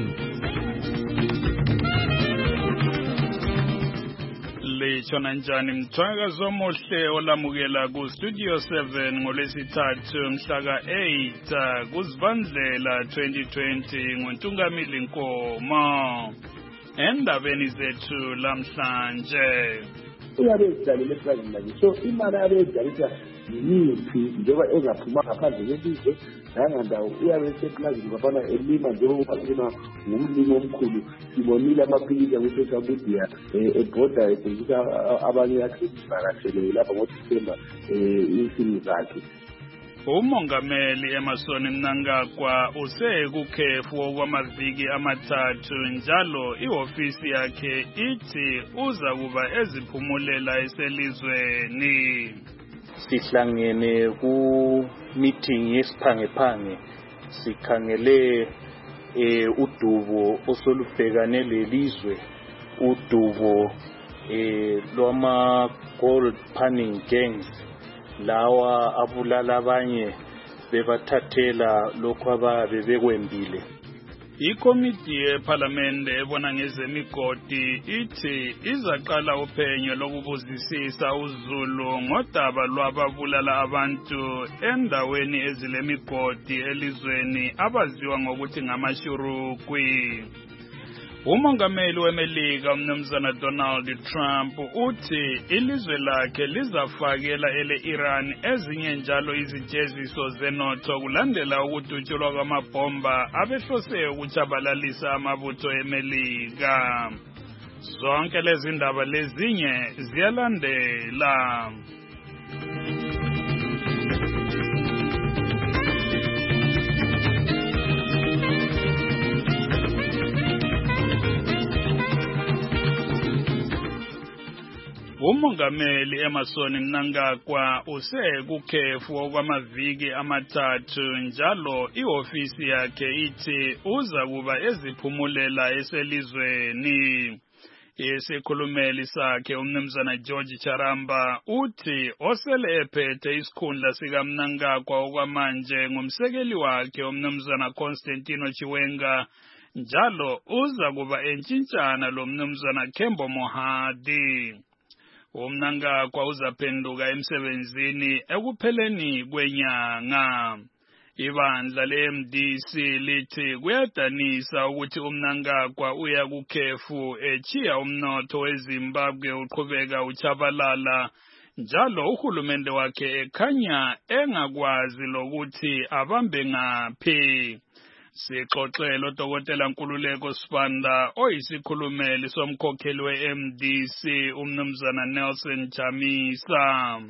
Litshona njani mthwakazi omuhle olamukela ku-Studio seven ngolwesithathu mhlaka eight kuZibandlela twenty twenty nguNtungamili Nkomo. Endabeni zethu lamhlanje uyabe ezidalele eplazini lakhe, so imali yabe ezidalisa yimiphi njengoba engaphuma ngaphandle kwelizwe nangandawo uyabe eseplazini kwafana elima njengoba elima ngumlimi omkhulu. Sibonile amaphilisi aku-social media ebhoda ebhekisa abanye akhisivakashele lapha ngoDisemba insimi zakhe. Umongameli Emmerson Mnangagwa usekukhefu okwamaviki amathathu njalo ihofisi yakhe ithi uza kuba eziphumulela eselizweni. Sihlangene ku meeting yesiphangephange sikhangele eh udubo osolubhekane lelizwe, udubo eh lwama gold panning gangs lawa abulala abanye bebathathela lokho ababe bekwembile. Ikomiti yePhalamende ebona ngezemigodi ithi izaqala uphenyo lokubuzisisa uZulu ngodaba lwababulala abantu endaweni ezilemigodi elizweni abaziwa ngokuthi ngamashurukwi. Umongameli weMelika umnumzana Donald Trump uthi ilizwe lakhe lizafakela ele-Iran ezinye njalo izijeziso zenotho kulandela ukudutshulwa kwamabhomba abehlose ukutshabalalisa amabutho eMelika. Zonke lezi ndaba lezinye ziyalandela. Umongameli Emmerson Mnangagwa usekukhefu okwamaviki amathathu njalo ihofisi yakhe ithi uza kuba eziphumulela eselizweni. Isikhulumeli sakhe umnumzana George Charamba uthi osele ephethe isikhundla sika Mnangagwa okwamanje ngumsekeli wakhe umnumzana Constantino Chiwenga njalo uza kuba entshintshana lo mnumzana Kembo Mohadi. Umnangagwa uzaphenduka emsebenzini ekupheleni kwenyanga. Ibandla le-M D C lithi kuyadanisa ukuthi uMnangagwa uya kukhefu echiya umnotho weZimbabwe uqhubeka uchabalala njalo uhulumende wakhe ekhanya engakwazi lokuthi abambe ngaphi. Sixoxele uDokotela Nkululeko Sibanda oyisikhulumeli somkhokheli we-M D C umnumzana Nelson Chamisa.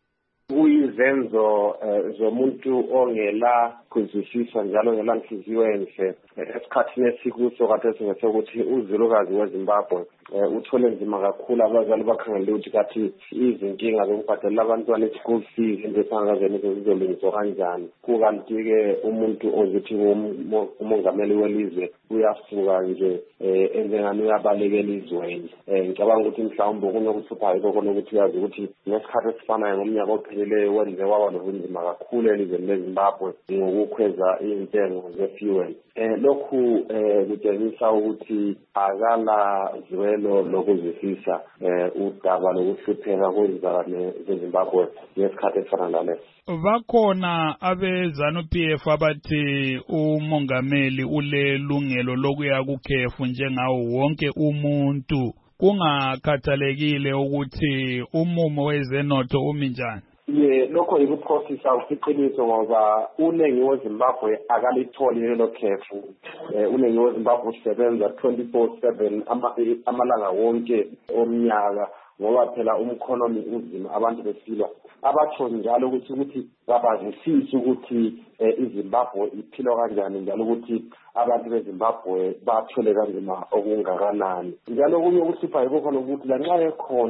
Kuyizenzo zomuntu ongela kuzwisisa njalo ngela nhliziyo enhle esikhathini esikuso kade singasokuthi uZulukazi weZimbabwe uthole nzima kakhulu abazali bakhangele ukuthi kathi izinkinga zokubhadala abantwana i-school fees endesangazeni zizolungiswa kanjani. Kukanti-ke umuntu ozithi umongameli welizwe uyafuka nje enzengani uyabalekela izweni. Ngicabanga ukuthi mhlawumbe kunokuhlupha yikho khona ukuthi uyazi ukuthi ngesikhathi esifanayo ngomnyaka opheleleyo wenze waba nobunzima kakhulu elizweni leZimbabwe ngokukhweza intengo ze-fuel. Lokhu kutshengisa ukuthi akala zwelo lokuzwisisa udaba lokuhlupheka kwezizalwane zeZimbabwe ngesikhathi esifana naleso. Bakhona abezanu P F abathi umongameli ulelungelo lokuya kukhefu njengawo wonke umuntu kungakhathalekile ukuthi umumo wezenotho umi njani. Ye lokho ikuprocess awusiqiniso ngoba unengi weZimbabwe akalitholi lelo khefu. Unengi weZimbabwe usebenza twenty-four seven amalanga wonke omnyaka ngoba phela umkhonomi uzima abantu besilwa. Abatsho njalo ukuthi ukuthi babazisisa ukuthi iZimbabwe iphila kanjani njalo ukuthi abantu beZimbabwe bathole kanzima okungakanani. Njalo kunye ukuhlupha yikho khona ukuthi lanxa ekhona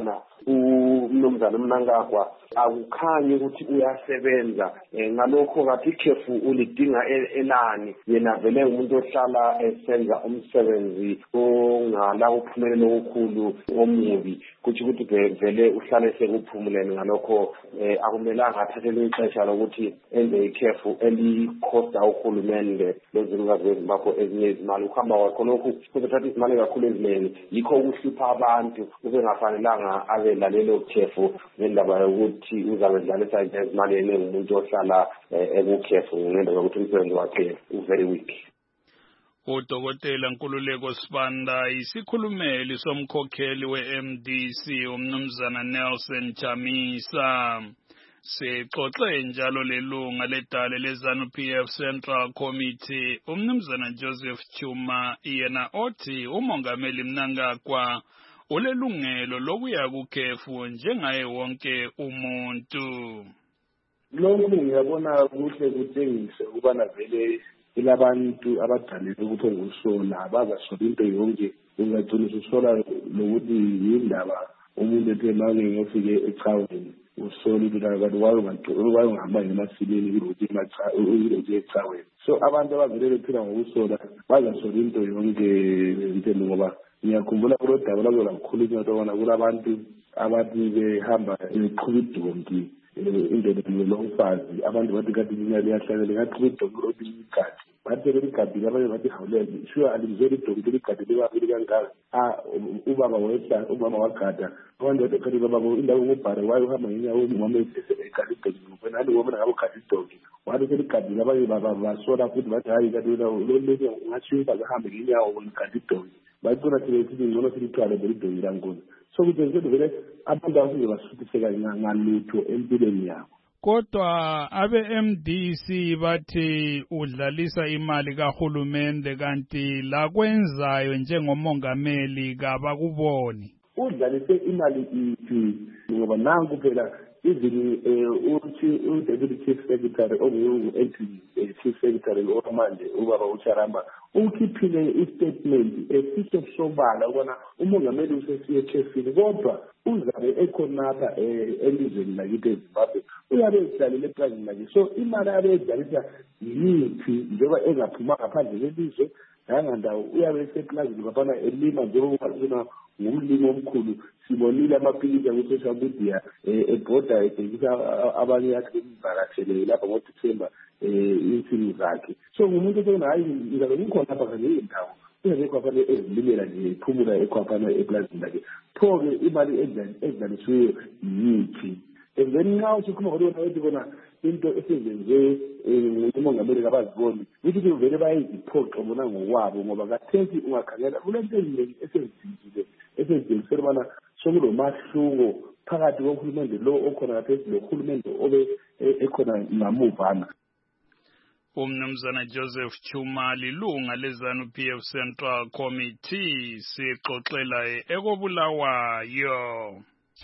umnumzana Mnangagwa akukhanyi ukuthi uyasebenza ngalokho ngathi ikhefu ulidinga elani yena vele umuntu ohlala esenza umsebenzi ongala uphumelelo okukhulu omubi kuthi ukuthi vele uhlale sekuphumulene ngalokho akumelanga athathele ixesha lokuthi enze ikhefu elikhosta uhulumende lezilunga zeZimbabwe ezinye izimali ukuhamba kwakho lokhu kuzothatha izimali kakhulu eziningi yikho ukuhlupha abantu ubengafanelanga abe lalelo khefu ngendaba yokuthi uzabe dlalisa izimali eningi umuntu ohlala ekukhefu ngendaba yokuthi umsebenzi wakhe u-very weak. Udokotela Nkululeko Sibanda isikhulumeli somkhokheli we-M D C umnumzana Nelson Chamisa. Sixoxe njalo lelunga ledale leZANU P F Central Committee umnumzana Joseph Chuma yena othi umongameli Mnangagwa ulelungelo lokuya kukhefu njengaye wonke umuntu. Lokhu ngiyabona kuhle kutshengise ukubana vele ilabantu abadalile ukuthi ngusola abazasola into yonke ungagcina usola lokuthi yindaba umuntu ethe manje ngiyofike ecaweni usola ukuthi abantu wayo ngihamba ngemasileni ukuthi macha ukuthi ecaweni. So abantu abavele bephila ngokusola bazasola into yonke into ngoba ngiyakhumbula kulo daba labo lakhulunywa ukuthi kulabantu abathi behamba beqhuba idonki indlela lomfazi abantu bathi kade imali yahlale ngaqhuba idonki lokuthi bathi beligadi abanye bathi hawule sure alimzeli idonki ligadi libabili kangaka ah ubaba wetha ubaba wagada abantu bathi kade baba indawo ngobhare wayo uhamba ngenyawo umama esekade idonki wena ali wona ngabo kade idonki wathi seligadi abanye baba basola futhi bathi hayi kade lo lezi ungathi bahambe ngenyawo ngikade idonki bayicona sithi ngcono silithwale belidonki lankulu. So kuthi vele abantu abasuke basuthiseka ngalutho empilweni yabo. Kodwa abe-M D C bathi udlalisa imali kahulumende kanti la kwenzayo njengomongameli kabakuboni. Udlalise imali iphi ngoba nanku phela izini uthi u-Deputy Chief Secretary ongu-acting Chief Secretary omanje ubaba uCharamba ukhiphile i-statement esihle sobala ukubona umongameli usesiye ekhefini kodwa uzabe ekhonapha elizweni lakithi eZimbabwe uyabe edlalile eplazini lakhe. So imali yabe edlalisa yiphi njengoba engaphuma ngaphandle kwelizwe nangandawo uyabe eseplazini ngapana elima njengoba ngumlimi omkhulu. Sibonile amaphilisi aku-social media ebhoda ebhekisa abanye yakhe bemvakashele lapha ngoDisemba insimi zakhe. So ngumuntu osona hayi ngizabe ngikhona lapha kanje indawo uyabe ekhwaphana ezilimela nje ephumula ekhwaphana eplazini lakhe. Pho-ke imali edlalisiweyo yiphi? And then nxa usukhuluma ngolona wethi bona into esezenze umongameli kabaziboni ukuthi vele bayiziphoqe bona ngokwabo ngoba kathesi ungakhangela kulento eziningi esezizile esezidingisela ubana sokulomahluko phakathi kohulumende lo okhona kathesi lohulumende obe ekhona ngamuvana. Umnumzana Joseph Chuma lilunga leZANU P F Central Committee sixoxela ekobulawayo.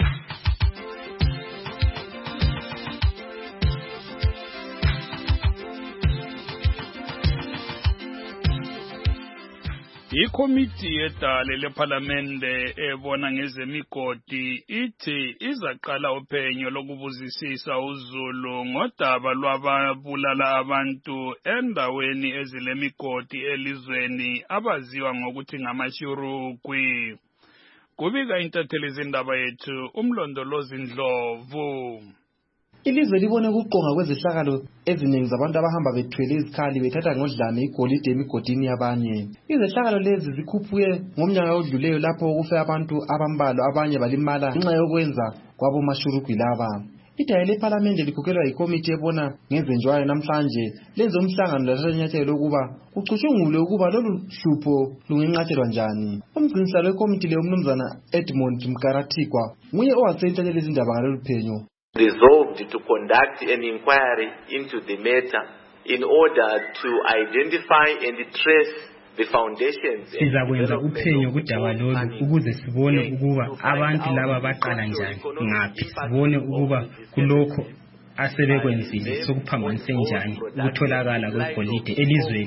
Ikomiti yedale lePhalamende ebona ngezemigodi ithi izaqala uphenyo lokubuzisisa uZulu ngodaba lwababulala abantu endaweni ezilemigodi elizweni abaziwa ngokuthi ngamashurukwi. Kubika intatheli zindaba yethu umlondolozi Ndlovu. Ilizwe libone ukuqonga kwezehlakalo eziningi zabantu abahamba bethwele izikhali bethatha ngodlame igolide emigodini yabanye. Izehlakalo lezi zikhuphuke ngomnyaka odluleyo lapho kufe abantu abambalwa abanye balimala ngenxa yokwenza kwabo mashurugwi laba. Idale lePhalamende likhokelwa yikomiti ebona ngezenjwayo namhlanje lenze umhlangano lathatha lokuba kucutshungulwe ukuba lolu hlupho lungenqatshelwa njani. Umgcinisihlalo wekomiti le umnumzana Edmond Mkaratikwa nguye owasentshela izindaba ngalolu phenyo. Resolved to conduct an inquiry into the matter in order to identify and trace the foundations. Sizakwenza uphenyo kudaba lolu ukuze sibone ukuba abantu laba baqala njani ngaphi, sibone ukuba kulokho asebekwenzile sokuphambanise njani ukutholakala kwegolide elizweni.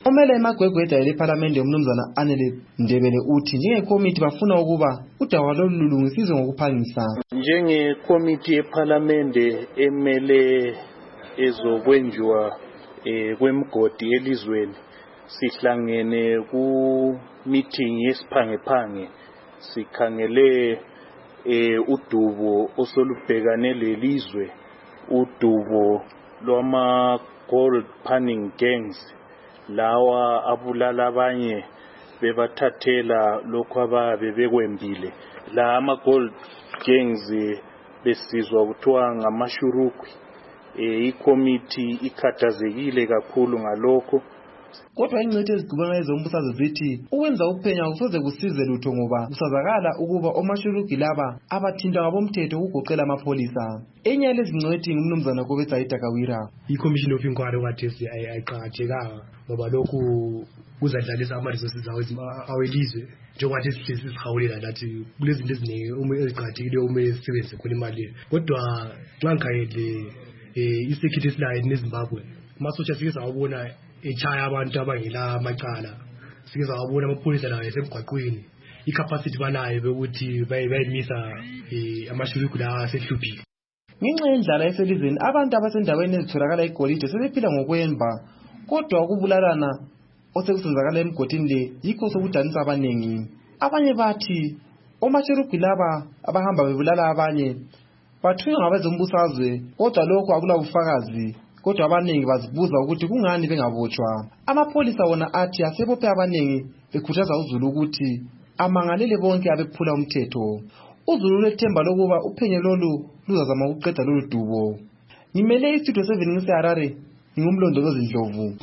Omele emagwegweda eParliament umnumzana Anele Ndebele uthi njengekomiti bafuna ukuba udaba lolu lulungisizwe ngokuphangisa. Njengekomiti yeParliament emele ezokwenziwa eh kwemgodi elizweni sihlangene ku meeting yesiphangephange sikhangele eh udubo osolubhekane lelizwe udubo lwama gold panning gangs lawa abulala abanye bebathathela lokho ababe bekwembile la ama gold gangs besizwa kuthiwa ngamashurukwi eh ikomiti ikhathazekile kakhulu ngalokho. Kodwa ingcithe ezigubana ezombusazwe zithi ukwenza ukuphenya kusoze kusize lutho ngoba kusazakala ukuba omashuruki laba abathinta ngabomthetho ukugoqela amapholisa. Enye yalezingcwethi ngumnumzana Kobetsa Itakawira. I-Commission of Inquiry wathi ayiqhathekanga ngoba lokhu kuzadlalisa ama-resources awelizwe njengoba sihlezi sihawulela lathi kulezinto eziningi uma eziqhathekile uma esebenzise khona imali. Kodwa nxa ngikhangele i-security slide neZimbabwe amasotsha sike sawubona echaya abantu abangela amacala sike sawubona amapholisa lawo esemgwaqweni i-capacity banayo bekuthi bayimisa amashuruku la asehluphile. Ngenxa yendlala eselizweni abantu abasendaweni ezitholakala igolide sebephila ngokwemba kodwa ukubulalana osekusenzakala emgodini le yikho sokudanisa abaningi. Abanye bathi omashuruku laba abahamba bebulala abanye bathunywa ngabezombusazwe kodwa lokho akula bufakazi. Kodwa abaningi bazibuza ukuthi kungani bengabotshwa. Amapholisa wona athi asebophe abaningi bekhuthaza uZulu ukuthi amangalele bonke abephula umthetho. uZulu lethemba lokuba uphenyo lolu luzazama ukuqeda lolu dubo. Ngimele istudio seven ngiseHarare ngingumlondolozi Ndlovu.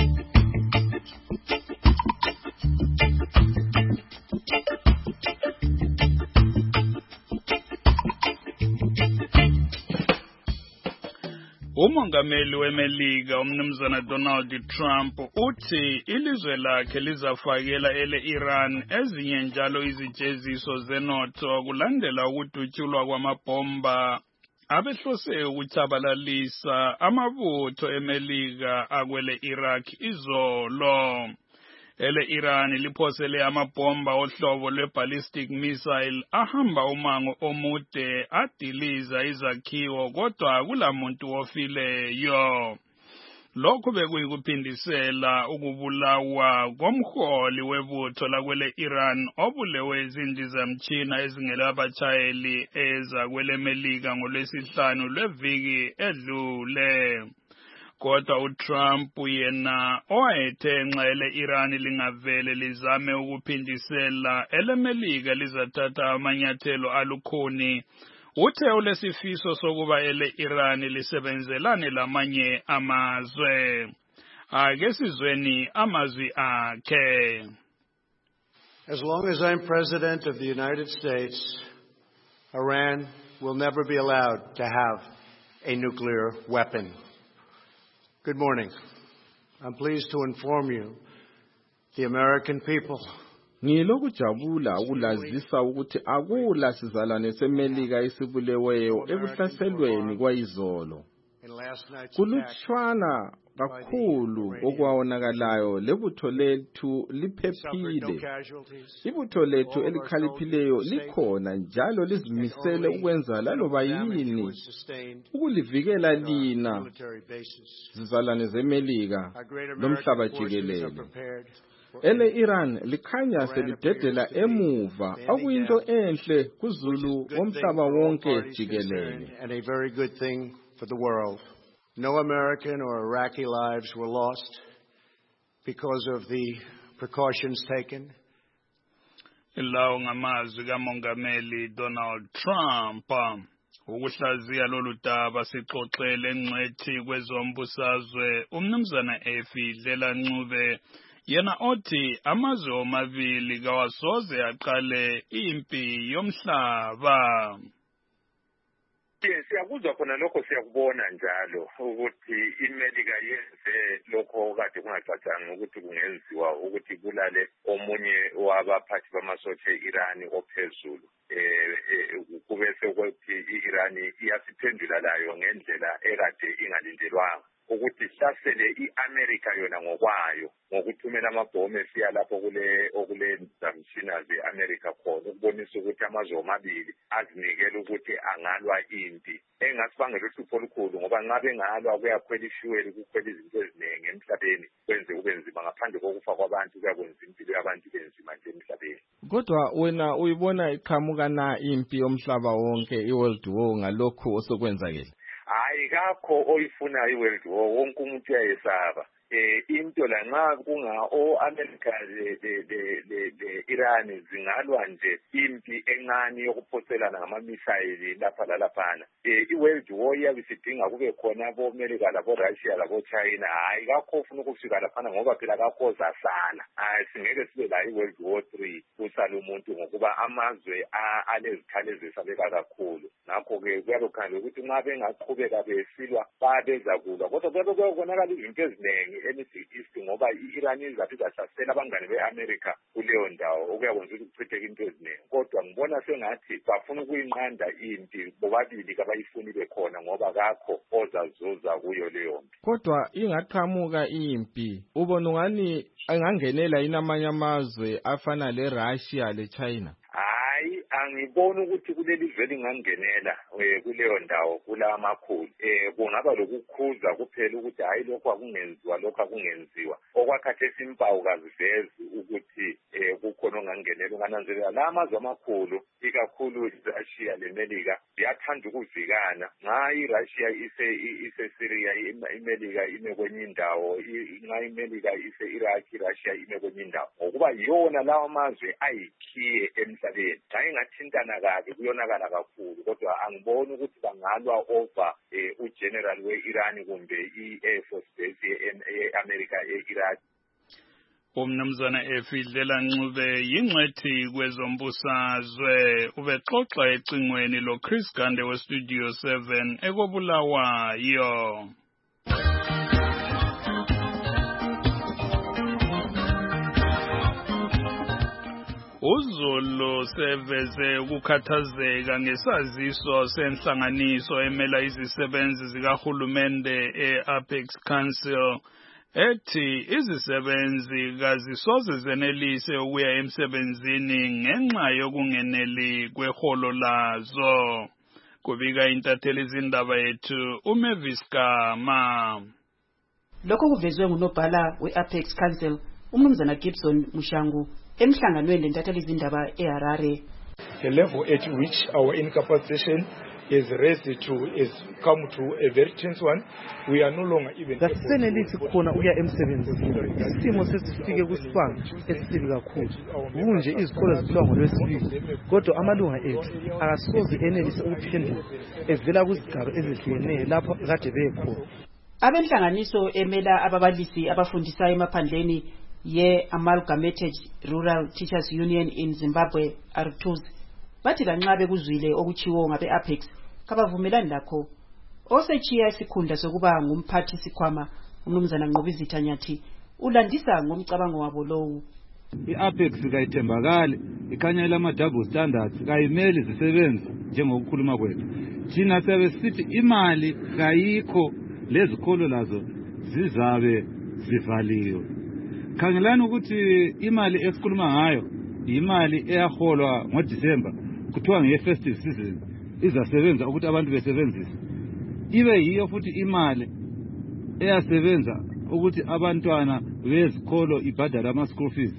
Umongameli weMelika umnumzana Donald Trump uthi ilizwe lakhe lizafakela ele Iran ezinye njalo izijeziso zenotho kulandela ukudutshulwa kwamabhomba abehlose ukuchabalalisa amabutho eMelika akwele Iraq izolo. Ele Iran liphosele amabhomba ohlobo lwe-ballistic missile ahamba umango omude adiliza izakhiwo kodwa akulamuntu ofileyo. Lokhu bekuyikuphindisela ukubulawa komholi webutho lakwele Iran obulewe izindizamtshina ezingelabatshayeli eza kwele Melika ngolwesihlanu lweviki edlule. Kodwa uTrump yena owayethe nxa ele Iran lingavele lizame ukuphindisela ele Melika lizathatha amanyathelo alukhuni uthe ulesifiso sokuba ele Iran lisebenzelane lamanye amazwe. Ake sizweni amazwi akhe. As long as I'm president of the United States, Iran will never be allowed to have a nuclear weapon. Good morning. I'm pleased to inform you, the American people, ngilokujabula ukulazisa ukuthi akula sizalwane seMelika isibuleweyo ekuhlaselweni kwayizolo. Kulutshwana kakhulu okwawonakalayo lebutho lethu liphephile. Ibutho lethu elikhaliphileyo likhona njalo lizimisele ukwenza laloba yini ukulivikela lina zizalwane zeMelika lomhlaba jikelele. Ele Iran likhanya selidedela emuva akuyinto enhle kuZulu womhlaba wonke jikelele. and a very good thing for the world. No American or Iraqi lives were lost because of the precautions taken. Ilawo ngamazwi kaMongameli Donald Trump. Ukuhlaziya lolu daba sixoxele engcwethi kwezombusazwe umnumzana Efidlela Ncube yena othi amazwe omabili kawasoze aqale impi yomhlaba. Siyakuzwa khona lokho siyakubona njalo ukuthi iMelika yenze lokho kade kungacacanga ukuthi kungenziwa ukuthi kulale omunye wabaphathi bamasotsha e-Iran ophezulu eh kube sekuthi i-Iran iyasiphendula layo ngendlela ekade ingalindelwanga ukuthi ihlasele i-America yona ngokwayo ngokuthumela amabhomu esiya lapho kule okule zamshina ze-America khona ukubonisa ukuthi amazwe omabili azinikele ukuthi angalwa impi engasibangela uhlupho olukhulu ngoba nxa bengalwa kuyakhwela ishuweli kukhwela izinto eziningi emhlabeni kwenze kube nzima ngaphandle kokufa kwabantu kuyakwenza impilo yabantu benzima nje emhlabeni. Kodwa wena uyibona iqhamuka na impi yomhlaba wonke i-World War ngalokho osokwenzakele? Hayi kakho oyifunayo i-World War, wonke umuntu uyayesaba. Eh into la nxa kunga o-America le-Iran zingalwa nje impi encane yokuphoselana ngama-misayili lapha lalaphana. Eh i-World War iyabe isidinga kube khona abo-America labo-Russia labo-China. Hayi kakho ofuna ukufika laphana ngoba phela kakho zasala. Hayi singeke sibe la i-World War three kusala umuntu ngokuba amazwe alezikhali ezisabeka kakhulu. Ngakho-ke kuyabe kukhanya ukuthi nxa bengaqhubeka besilwa babeza kulwa kodwa kuyabe kuyabonakala izinto eziningi e-Middle East ngoba i-Iran izathi izahlasela abangane be-America kuleyo ndawo okuyakwenza ukuthi kuchitheke into eziningi. Kodwa ngibona sengathi bafuna ukuyinqanda impi bobabili kabayifuni bekhona ngoba kakho ozazuza kuyo leyo mpi. Kodwa ingaqhamuka impi ubona ungani angangenela yini amanye amazwe afana le-Russia le-China? Hayi angiboni ukuthi kuleli zwe lingangenela kuleyo ndawo kula makhulu. Eh kungaba lokukhuza kuphela ukuthi hayi lokho akungenziwa lokho akungenziwa. Okwakhathesi impawu kazivezi ukuthi eh kukhona ongangenela ungananzelela la amazwe amakhulu ikakhulu iRussia leMelika yathanda ukuvikana. Nxa iRussia ise ise Syria iMelika ime kwenye indawo, nxa iMelika ise Iraq iRussia ime kwenye indawo. Ngokuba yona lawo amazwe ayikhiye emhlabeni. Hayi ngathintana kabi kuyonakala kakhulu kodwa angiboni ukuthi bangalwa over eh ugeneral we-Iran kumbe i-Air Force Base ye-America e-Iraq. Umnumzana Efidlela Ncube yingcwethi kwezombusazwe ubexoxa ecingweni lo Chris Gande we Studio seven ekobulawayo. uZulu seveze ukukhathazeka ngesaziso senhlanganiso emela izisebenzi zikahulumende e-Apex Council ethi izisebenzi kazisoze zenelise ukuya emsebenzini ngenxa yokungeneli kweholo lazo. Kubika intatheli izindaba yethu uMavis Kama. Lokho kuvezwe ngunobhala we-Apex Council umnumzana Gibson Mushangu emhlanganweni lentatheli izindaba eHarare. The level at which our incapacitation is raised to is come to a very tense one. We are no longer even Kasisenelisi khona ukuya emsebenzini. Isimo sesifike kusibanga esisibi kakhulu. Kunje izikolo zibulawa ngolwesibili. Kodwa amalunga ethu akasoze enelise ukuphendula evela kuzigaba ezihlukeneyo lapho kade bekhona. Abenhlanganiso emela ababalisi abafundisa emaphandleni ye-Amalgamated Rural Teachers Union in Zimbabwe, A R T U Z, bathi lancabe kuzwile okuchiwo ngabe-Apex kabavumelani lakho. Osechiya isikhundla sokuba ngumphathi sikhwama umnumzana Nqobizitha Nyathi ulandisa ngomcabango wabo lowu. I-Apex kayithembakali ikhanya lama double standards kayimeli zisebenzi njengokukhuluma kwethu. Thina siyabe sithi imali kayikho lezikolo lazo zizabe zivaliwe. Khangelani ukuthi imali esikhuluma ngayo imali eyaholwa ngoDisemba kuthiwa nge-festive season izasebenza ukuthi abantu besebenzise. Ibe yiyo futhi imali eyasebenza ukuthi abantwana bezikolo ibhadala ama-school fees.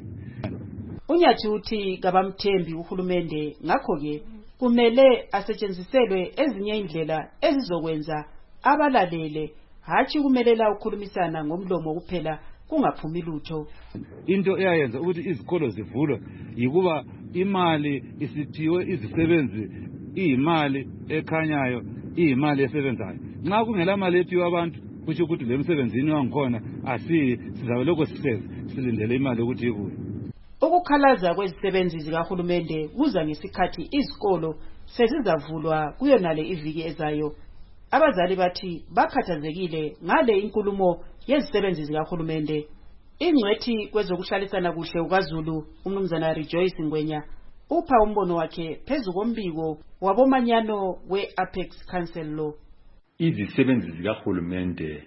Unyathi uthi kabamthembi uhulumende ngakho-ke kumele asetshenziselwe ezinye indlela ezizokwenza abalalele hatshi kumelela ukukhulumisana ngomlomo kuphela kungaphumi lutho. Into eyayenza ukuthi izikolo zivulwe yikuba imali isithiwe izisebenzi iyimali ekhanyayo iyimali esebenzayo. Nxa kungela mali ephiwe abantu kusho ukuthi le msebenzini wangikhona asi sizabe lokho siseze silindele imali ukuthi ibuye. Ukukhalaza kwezisebenzi zikahulumende kuza ngesikhathi izikolo sezizavulwa kuyonale iviki ezayo. Abazali bathi bakhathazekile ngale inkulumo yezisebenzi zikahulumende. Ingcwethi kwezokuhlalisana kuhle uKwaZulu umnumzana Rejoice Ngwenya upha umbono wakhe phezu kombiko wabomanyano we-Apex Council lo. Izisebenzi zikahulumende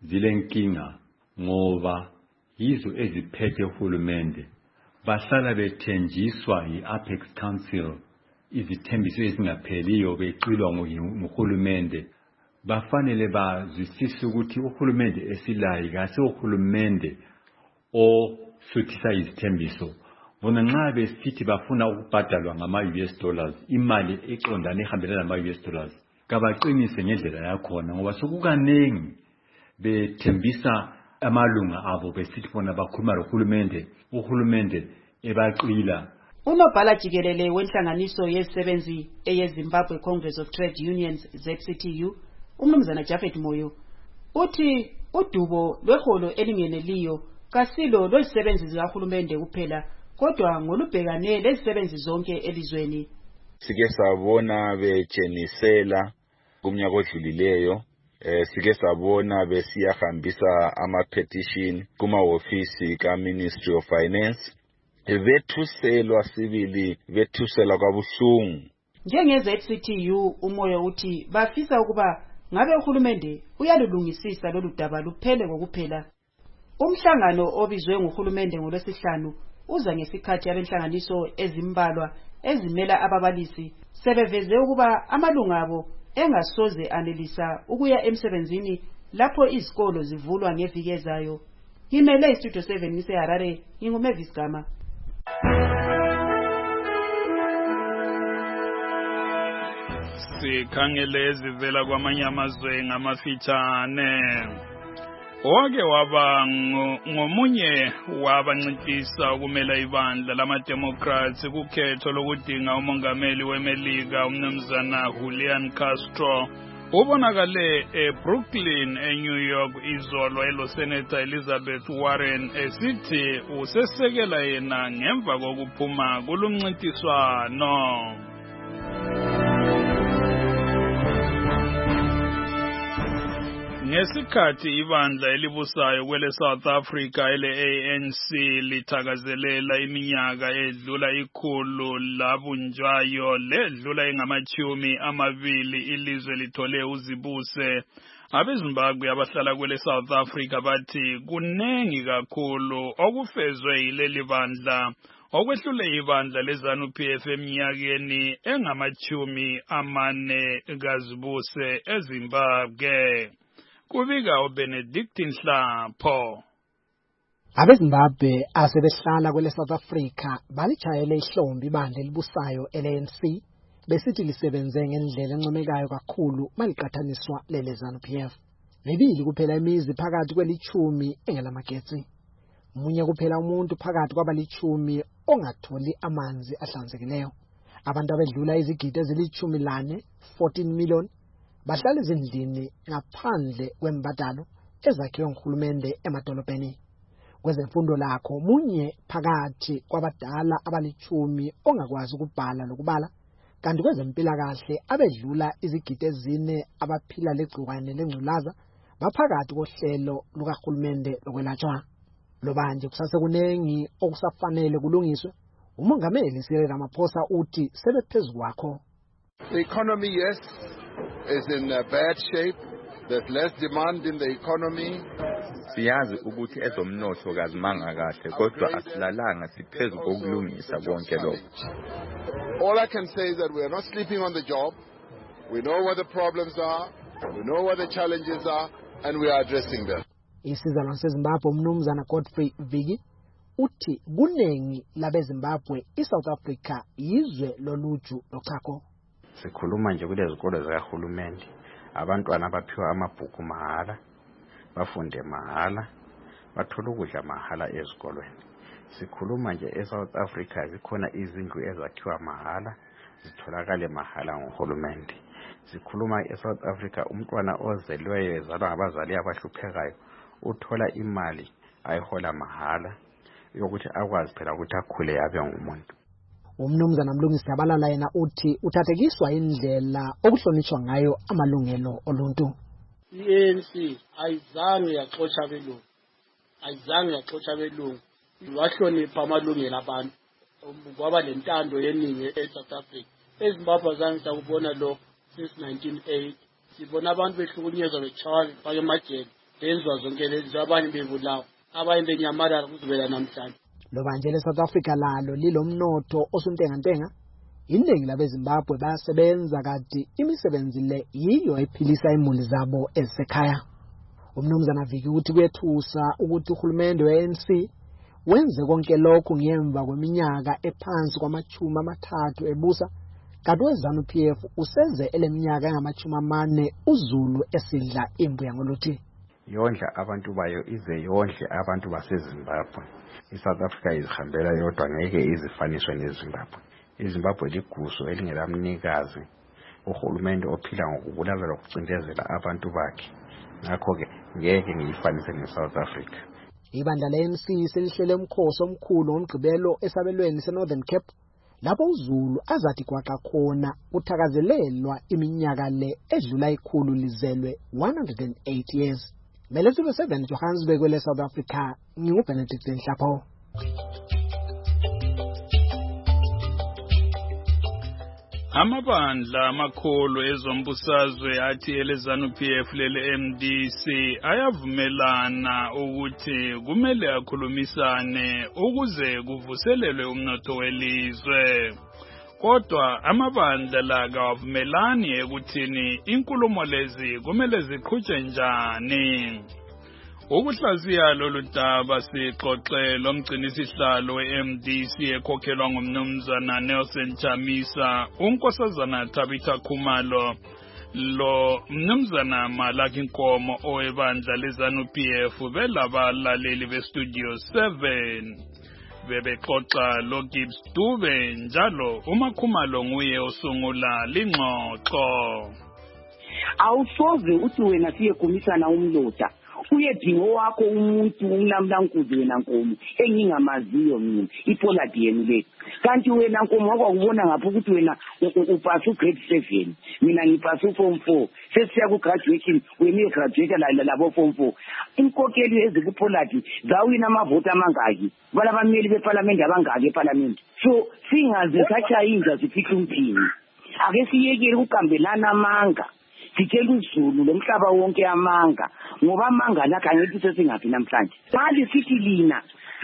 zilenkinga ngoba yizo eziphethe uhulumende bahlala bethenjiswa yi-Apex Council izithembiso ezingapheliyo beqilwa nguhulumende. Bafanele bazwisise ukuthi uhulumende esilayo kase uhulumende osuthisa izithembiso. Bona nxa besithi bafuna ukubhadalwa ngama-U S dollars imali eqondane ehambelana nama-U S dollars kabaqinise ngendlela yakhona ngoba sokukanengi bethembisa amalunga abo besithi bona bakhulumalohulumende uhulumende ebaqila. Unobhala jikelele wenhlanganiso yezisebenzi eyeZimbabwe Congress of Trade Unions Z C T U umnumzana Japhet Moyo uthi udubo lweholo elingeneliyo kasilo lwezisebenzi zikahulumende kuphela kodwa ngolubhekane lezisebenzi zonke elizweni. Sike sabona bejenisela kumnyaka odlulileyo, eh sike sabona besiyahambisa ama petition kuma office ka Ministry of Finance bethuselwa sibili bethusela kwabuhlungu. Njenge Z C T U umoyo uthi bafisa ukuba ngabe uhulumende uyalulungisisa lolu daba luphele ngokuphela. Umhlangano obizwe nguhulumende ngolwesihlanu uza ngesikhathi abenhlanganiso ezimbalwa ezimela ababalisi sebeveze ukuba amalunga abo engasoze anelisa ukuya emsebenzini lapho izikolo zivulwa ngeviki ezayo. Ngimele iStudio seven ngise Harare, nginguMavis Gama. Sikhangele ezivela kwamanye amazwe ngamafitshane. Owake waba ngomunye wabancintisa ukumela ibandla lama-Democrats kukhetho lokudinga umongameli weMelika umnumzana Julian Castro ubonakale eBrooklyn eNew York izolo elo Senator Elizabeth Warren esithi usesekela yena ngemva kokuphuma kulumncintiswano. Ngesikhathi ibandla elibusayo kwele South Africa ele A N C lithakazelela iminyaka edlula ikhulu labunjwayo ledlula engamachumi amabili ilizwe lithole uzibuse, abeZimbabwe abahlala kwele South Africa bathi kunengi kakhulu okufezwe yileli bandla okwehlule ibandla leZANU P F eminyakeni engamachumi amane kazibuse eZimbabwe. Kubika uBenedict Nhlapho. AbeZimbabwe asebehlala kwele South Africa balitshayele ihlombe ibandla elibusayo ele A N C besithi lisebenze ngendlela encomekayo kakhulu maliqathaniswa lele ZANU P F. Mibili kuphela imizi phakathi kwelichumi engelamagetsi. Munye kuphela umuntu phakathi kwabalichumi ongatholi amanzi ahlanzekileyo. Abantu abedlula izigidi ezilichumi lane, fourteen million, bahlala ezindlini ngaphandle kwembadalo ezakhiwe nguhulumende emadolobheni. Kwezemfundo lakho munye phakathi kwabadala abalichumi ongakwazi ukubhala lokubala, kanti kwezempilakahle abedlula izigidi ezine abaphila legciwane lengculaza baphakathi kohlelo lukahulumende lokwelatshwa. Lobanje kusase kunengi okusafanele kulungiswe. Umongameli Cyril Ramaphosa uthi sebephezulu kwakho. The economy, yes, is in a bad shape. There's less demand in the economy. Siyazi ukuthi ezomnotho kazimanga kahle kodwa asilalanga siphezulu kokulungisa konke lokho. All I can say is that we are not sleeping on the job. We know what the problems are, we know what the challenges are, and we are addressing them. Isizalwane seZimbabwe umnumzana Godfrey Vigi uthi kunengi labeZimbabwe iSouth Africa yizwe loluju lochako. Sikhuluma nje kulezi zikole zikahulumende, abantwana abaphiwa amabhuku mahala, bafunde mahala, bathola ukudla mahala ezikolweni. Sikhuluma nje eSouth Africa zikhona izindlu ezakhiwa mahala, zitholakala mahala ngohulumende. Sikhuluma eSouth Africa umntwana ozelweyo ezalwa ngabazali abahluphekayo uthola imali ayihola mahala yokuthi akwazi phela ukuthi akhule abe ngumuntu. Umnumzana Mlungisi Dabalala yena uthi uthathekiswa indlela okuhlonishwa ngayo amalungelo oluntu. I-A N C ayizange yaxotsha abelungu, ayizange yaxotsha abelungu, wahlonipha amalungelo abantu. Kwaba lentando yeningi eSouth Africa. eZimbabwe azange sakubona lokho since nineteen eighty. Sibona abantu behlukunyezwa bechaza bake emajele benziwa zonke lezi abanye bebulawa abanye benyamalala kuzivela namhlanje. Lo manje le-South Africa lalo lilomnotho osuntengantenga. Iningi labeZimbabwe bayasebenza kanti imisebenzi le yiyo ephilisa imuli zabo esekhaya. Umnumzana Viki uthi kuyethusa ukuthi uhulumende we-A N C wenze konke lokho ngemva kweminyaka ephansi kwamachumi amathathu ebusa, kanti we-ZANU P F usenze eleminyaka engamachumi amane uZulu esidla imbuya ngoluthi. Yondla abantu bayo ize yondle abantu baseZimbabwe. iSouth Africa izihambela yodwa ngeke izifaniswe neZimbabwe. iZimbabwe liguso elingelamnikazi, uhulumende ophila ngokubulala lokucindezela abantu bakhe. Ngakho-ke ngeke ngiyifanise neSouth Africa. Ibandla le-A N C selihlele umkhosi omkhulu ngomgqibelo esabelweni seNorthern Cape, lapho uZulu azathi kwaqa khona uthakazelelwa iminyaka le edlula ikhulu lizelwe one hundred eight years. Melesibe seven Johannesburg kwele South Africa, nginguBenedict Nhlapho. Amabandla amakhulu ezombusazwe athi eleZANU P F lele M D C ayavumelana ukuthi kumele akhulumisane ukuze kuvuselelwe umnotho welizwe. Kodwa amabandla la kawavumelani ekuthini inkulumo lezi kumele ziqhutshwe njani. Ukuhlaziya lolu daba sixoxe lomgcinisihlalo we-M D C ekhokhelwa ngumnumzana Nelson Chamisa, unkosazana Tabitha Khumalo, lo mnumzana Malaki Nkomo owebandla leZANU P F belabalaleli bestudio seven. Bebexoxa lo Gibbs Dube njalo uMakhumalo nguye osungula lingxoxo. Awusoze uthi wena siye kumisana umloda uyedingo wakho umuntu umlamlankuzi wena Nkomo engingamaziyo mina iPoladi yenu le, kanti wena Nkomo wakwakubona ngapha ukuthi wena upasa ugrade seven mina ngipasa uform four sesiya ku graduation wena ugraduate la labo form four. Inkokeli ezikuPoladi zawina amavoti amangaki balabameli beParliament abangaki eParliament. So singaze sacha inja sifihle umphini, ake siyekele ukukambelana amanga sitshela uZulu lomhlaba wonke amanga ngoba amanga la kangethi sesingaphi namhlanje. Mali sithi lina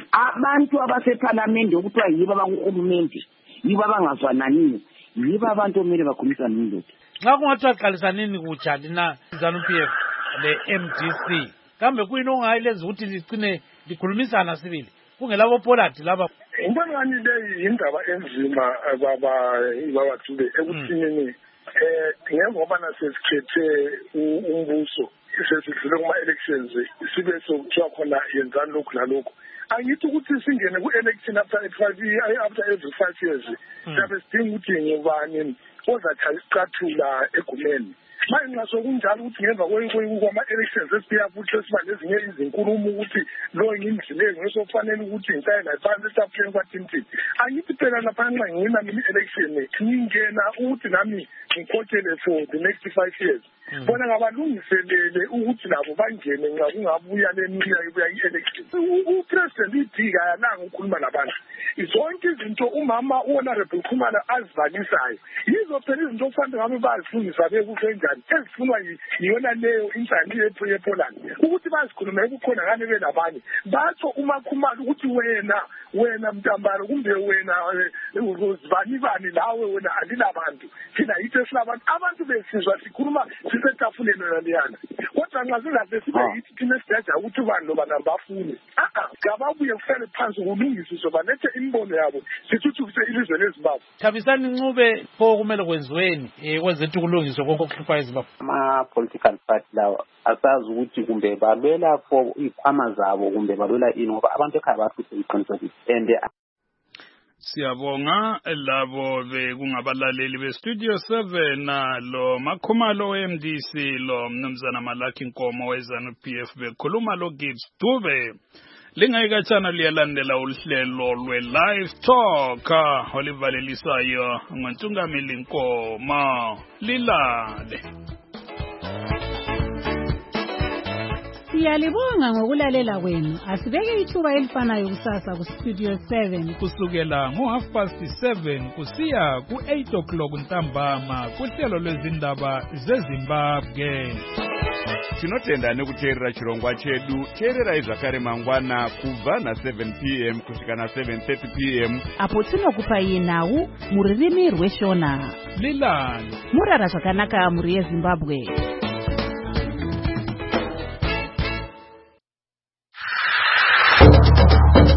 abantu abaseParliament okuthiwa yibo abakuhulumende yibo abangazwanani yibo abantu omele bakhulumisane nomnotho. Xa kungathiwa qalisaneni kutsha lina ZANU P F le M D C kambe kuyini ongayilenza ukuthi ligcine likhulumisana sibili kungelabo Poladi laba? Ngibonani le indaba enzima baba babathule ekuthinini eh njengoba nasesikhethe umbuso sesidlule kuma elections sibe sokuthiwa khona yenzani lokhu lalokhu. Angithi ukuthi singene ku election after five after every five years sabe sidinga ukuthi ngubani ozathi isicathula egumeni. Manje ngasokunjalo ukuthi ngemva kwama elections esiya futhi siba lezinye izinkulumo ukuthi lo ngindlile ngesofanele ukuthi intayela phansi saphen kwaTinti. Angithi phela lapha nxa ngina mina election ngingena ukuthi nami ngikhokhele for the next five years. Bona ngabalungiselele ukuthi labo bangene nxa kungabuya leminyaka ibuya i-election. U-President idika yalanga ukukhuluma nabantu. Izonke izinto umama uHonorable Khumalo azivalisayo yizo phela izinto okufanele ngabe bazifundisa bekusenjani ezifunwa yiyona leyo inhlanzi yePoland ukuthi bazikhulume ukukhona ngane belabanye batho uma Khumalo ukuthi wena wena Mtambaro kumbe wena uzibani bani lawe wena alilabantu thina yithe silabantu abantu besizwa sikhuluma sisetafuleni leliyana kodwa nxa singabe sibe yithi thina sidaja ukuthi bani loba nabafuni ngababuye kufanele phansi kulungisiswe balethe imbono yabo sithuthukise ilizwe leZimbabwe. Thabisani Ncube pho kumele kwenziweni kwezethu kulungiswe konke okuhlupha eZimbabwe. Ama political party lawa asazi ukuthi kumbe balwela for ikhwama zabo kumbe balwela ini ngoba abantu ekhaya bahluthe iqiniso and Siyabonga labo bekungabalaleli bestudio seven lo Makhumalo we-M D C lo mnumzana Malaki Nkomo weZANU P F bekhuluma lo Gibbs Dube. Lingayikatshana liyalandela uhlelo lwe-Live Talk olivalelisayo ngoNtungamili Nkomo. Lilale. Siyalibonga ngokulalela kwenu. Asibeke ithuba elifanayo kusasa ku Studio seven kusukela ngo half past seven kusiya ku eight o'clock ntambama kuhlelo lwezindaba zeZimbabwe. Tinotenda nekuteerera chirongwa chedu. Teererai zvakare mangwana kubva na seven p m kusvika na seven thirty p m apo tinokupai nhau muririmi rweshona. Lilani murara zvakanaka muri yeZimbabwe.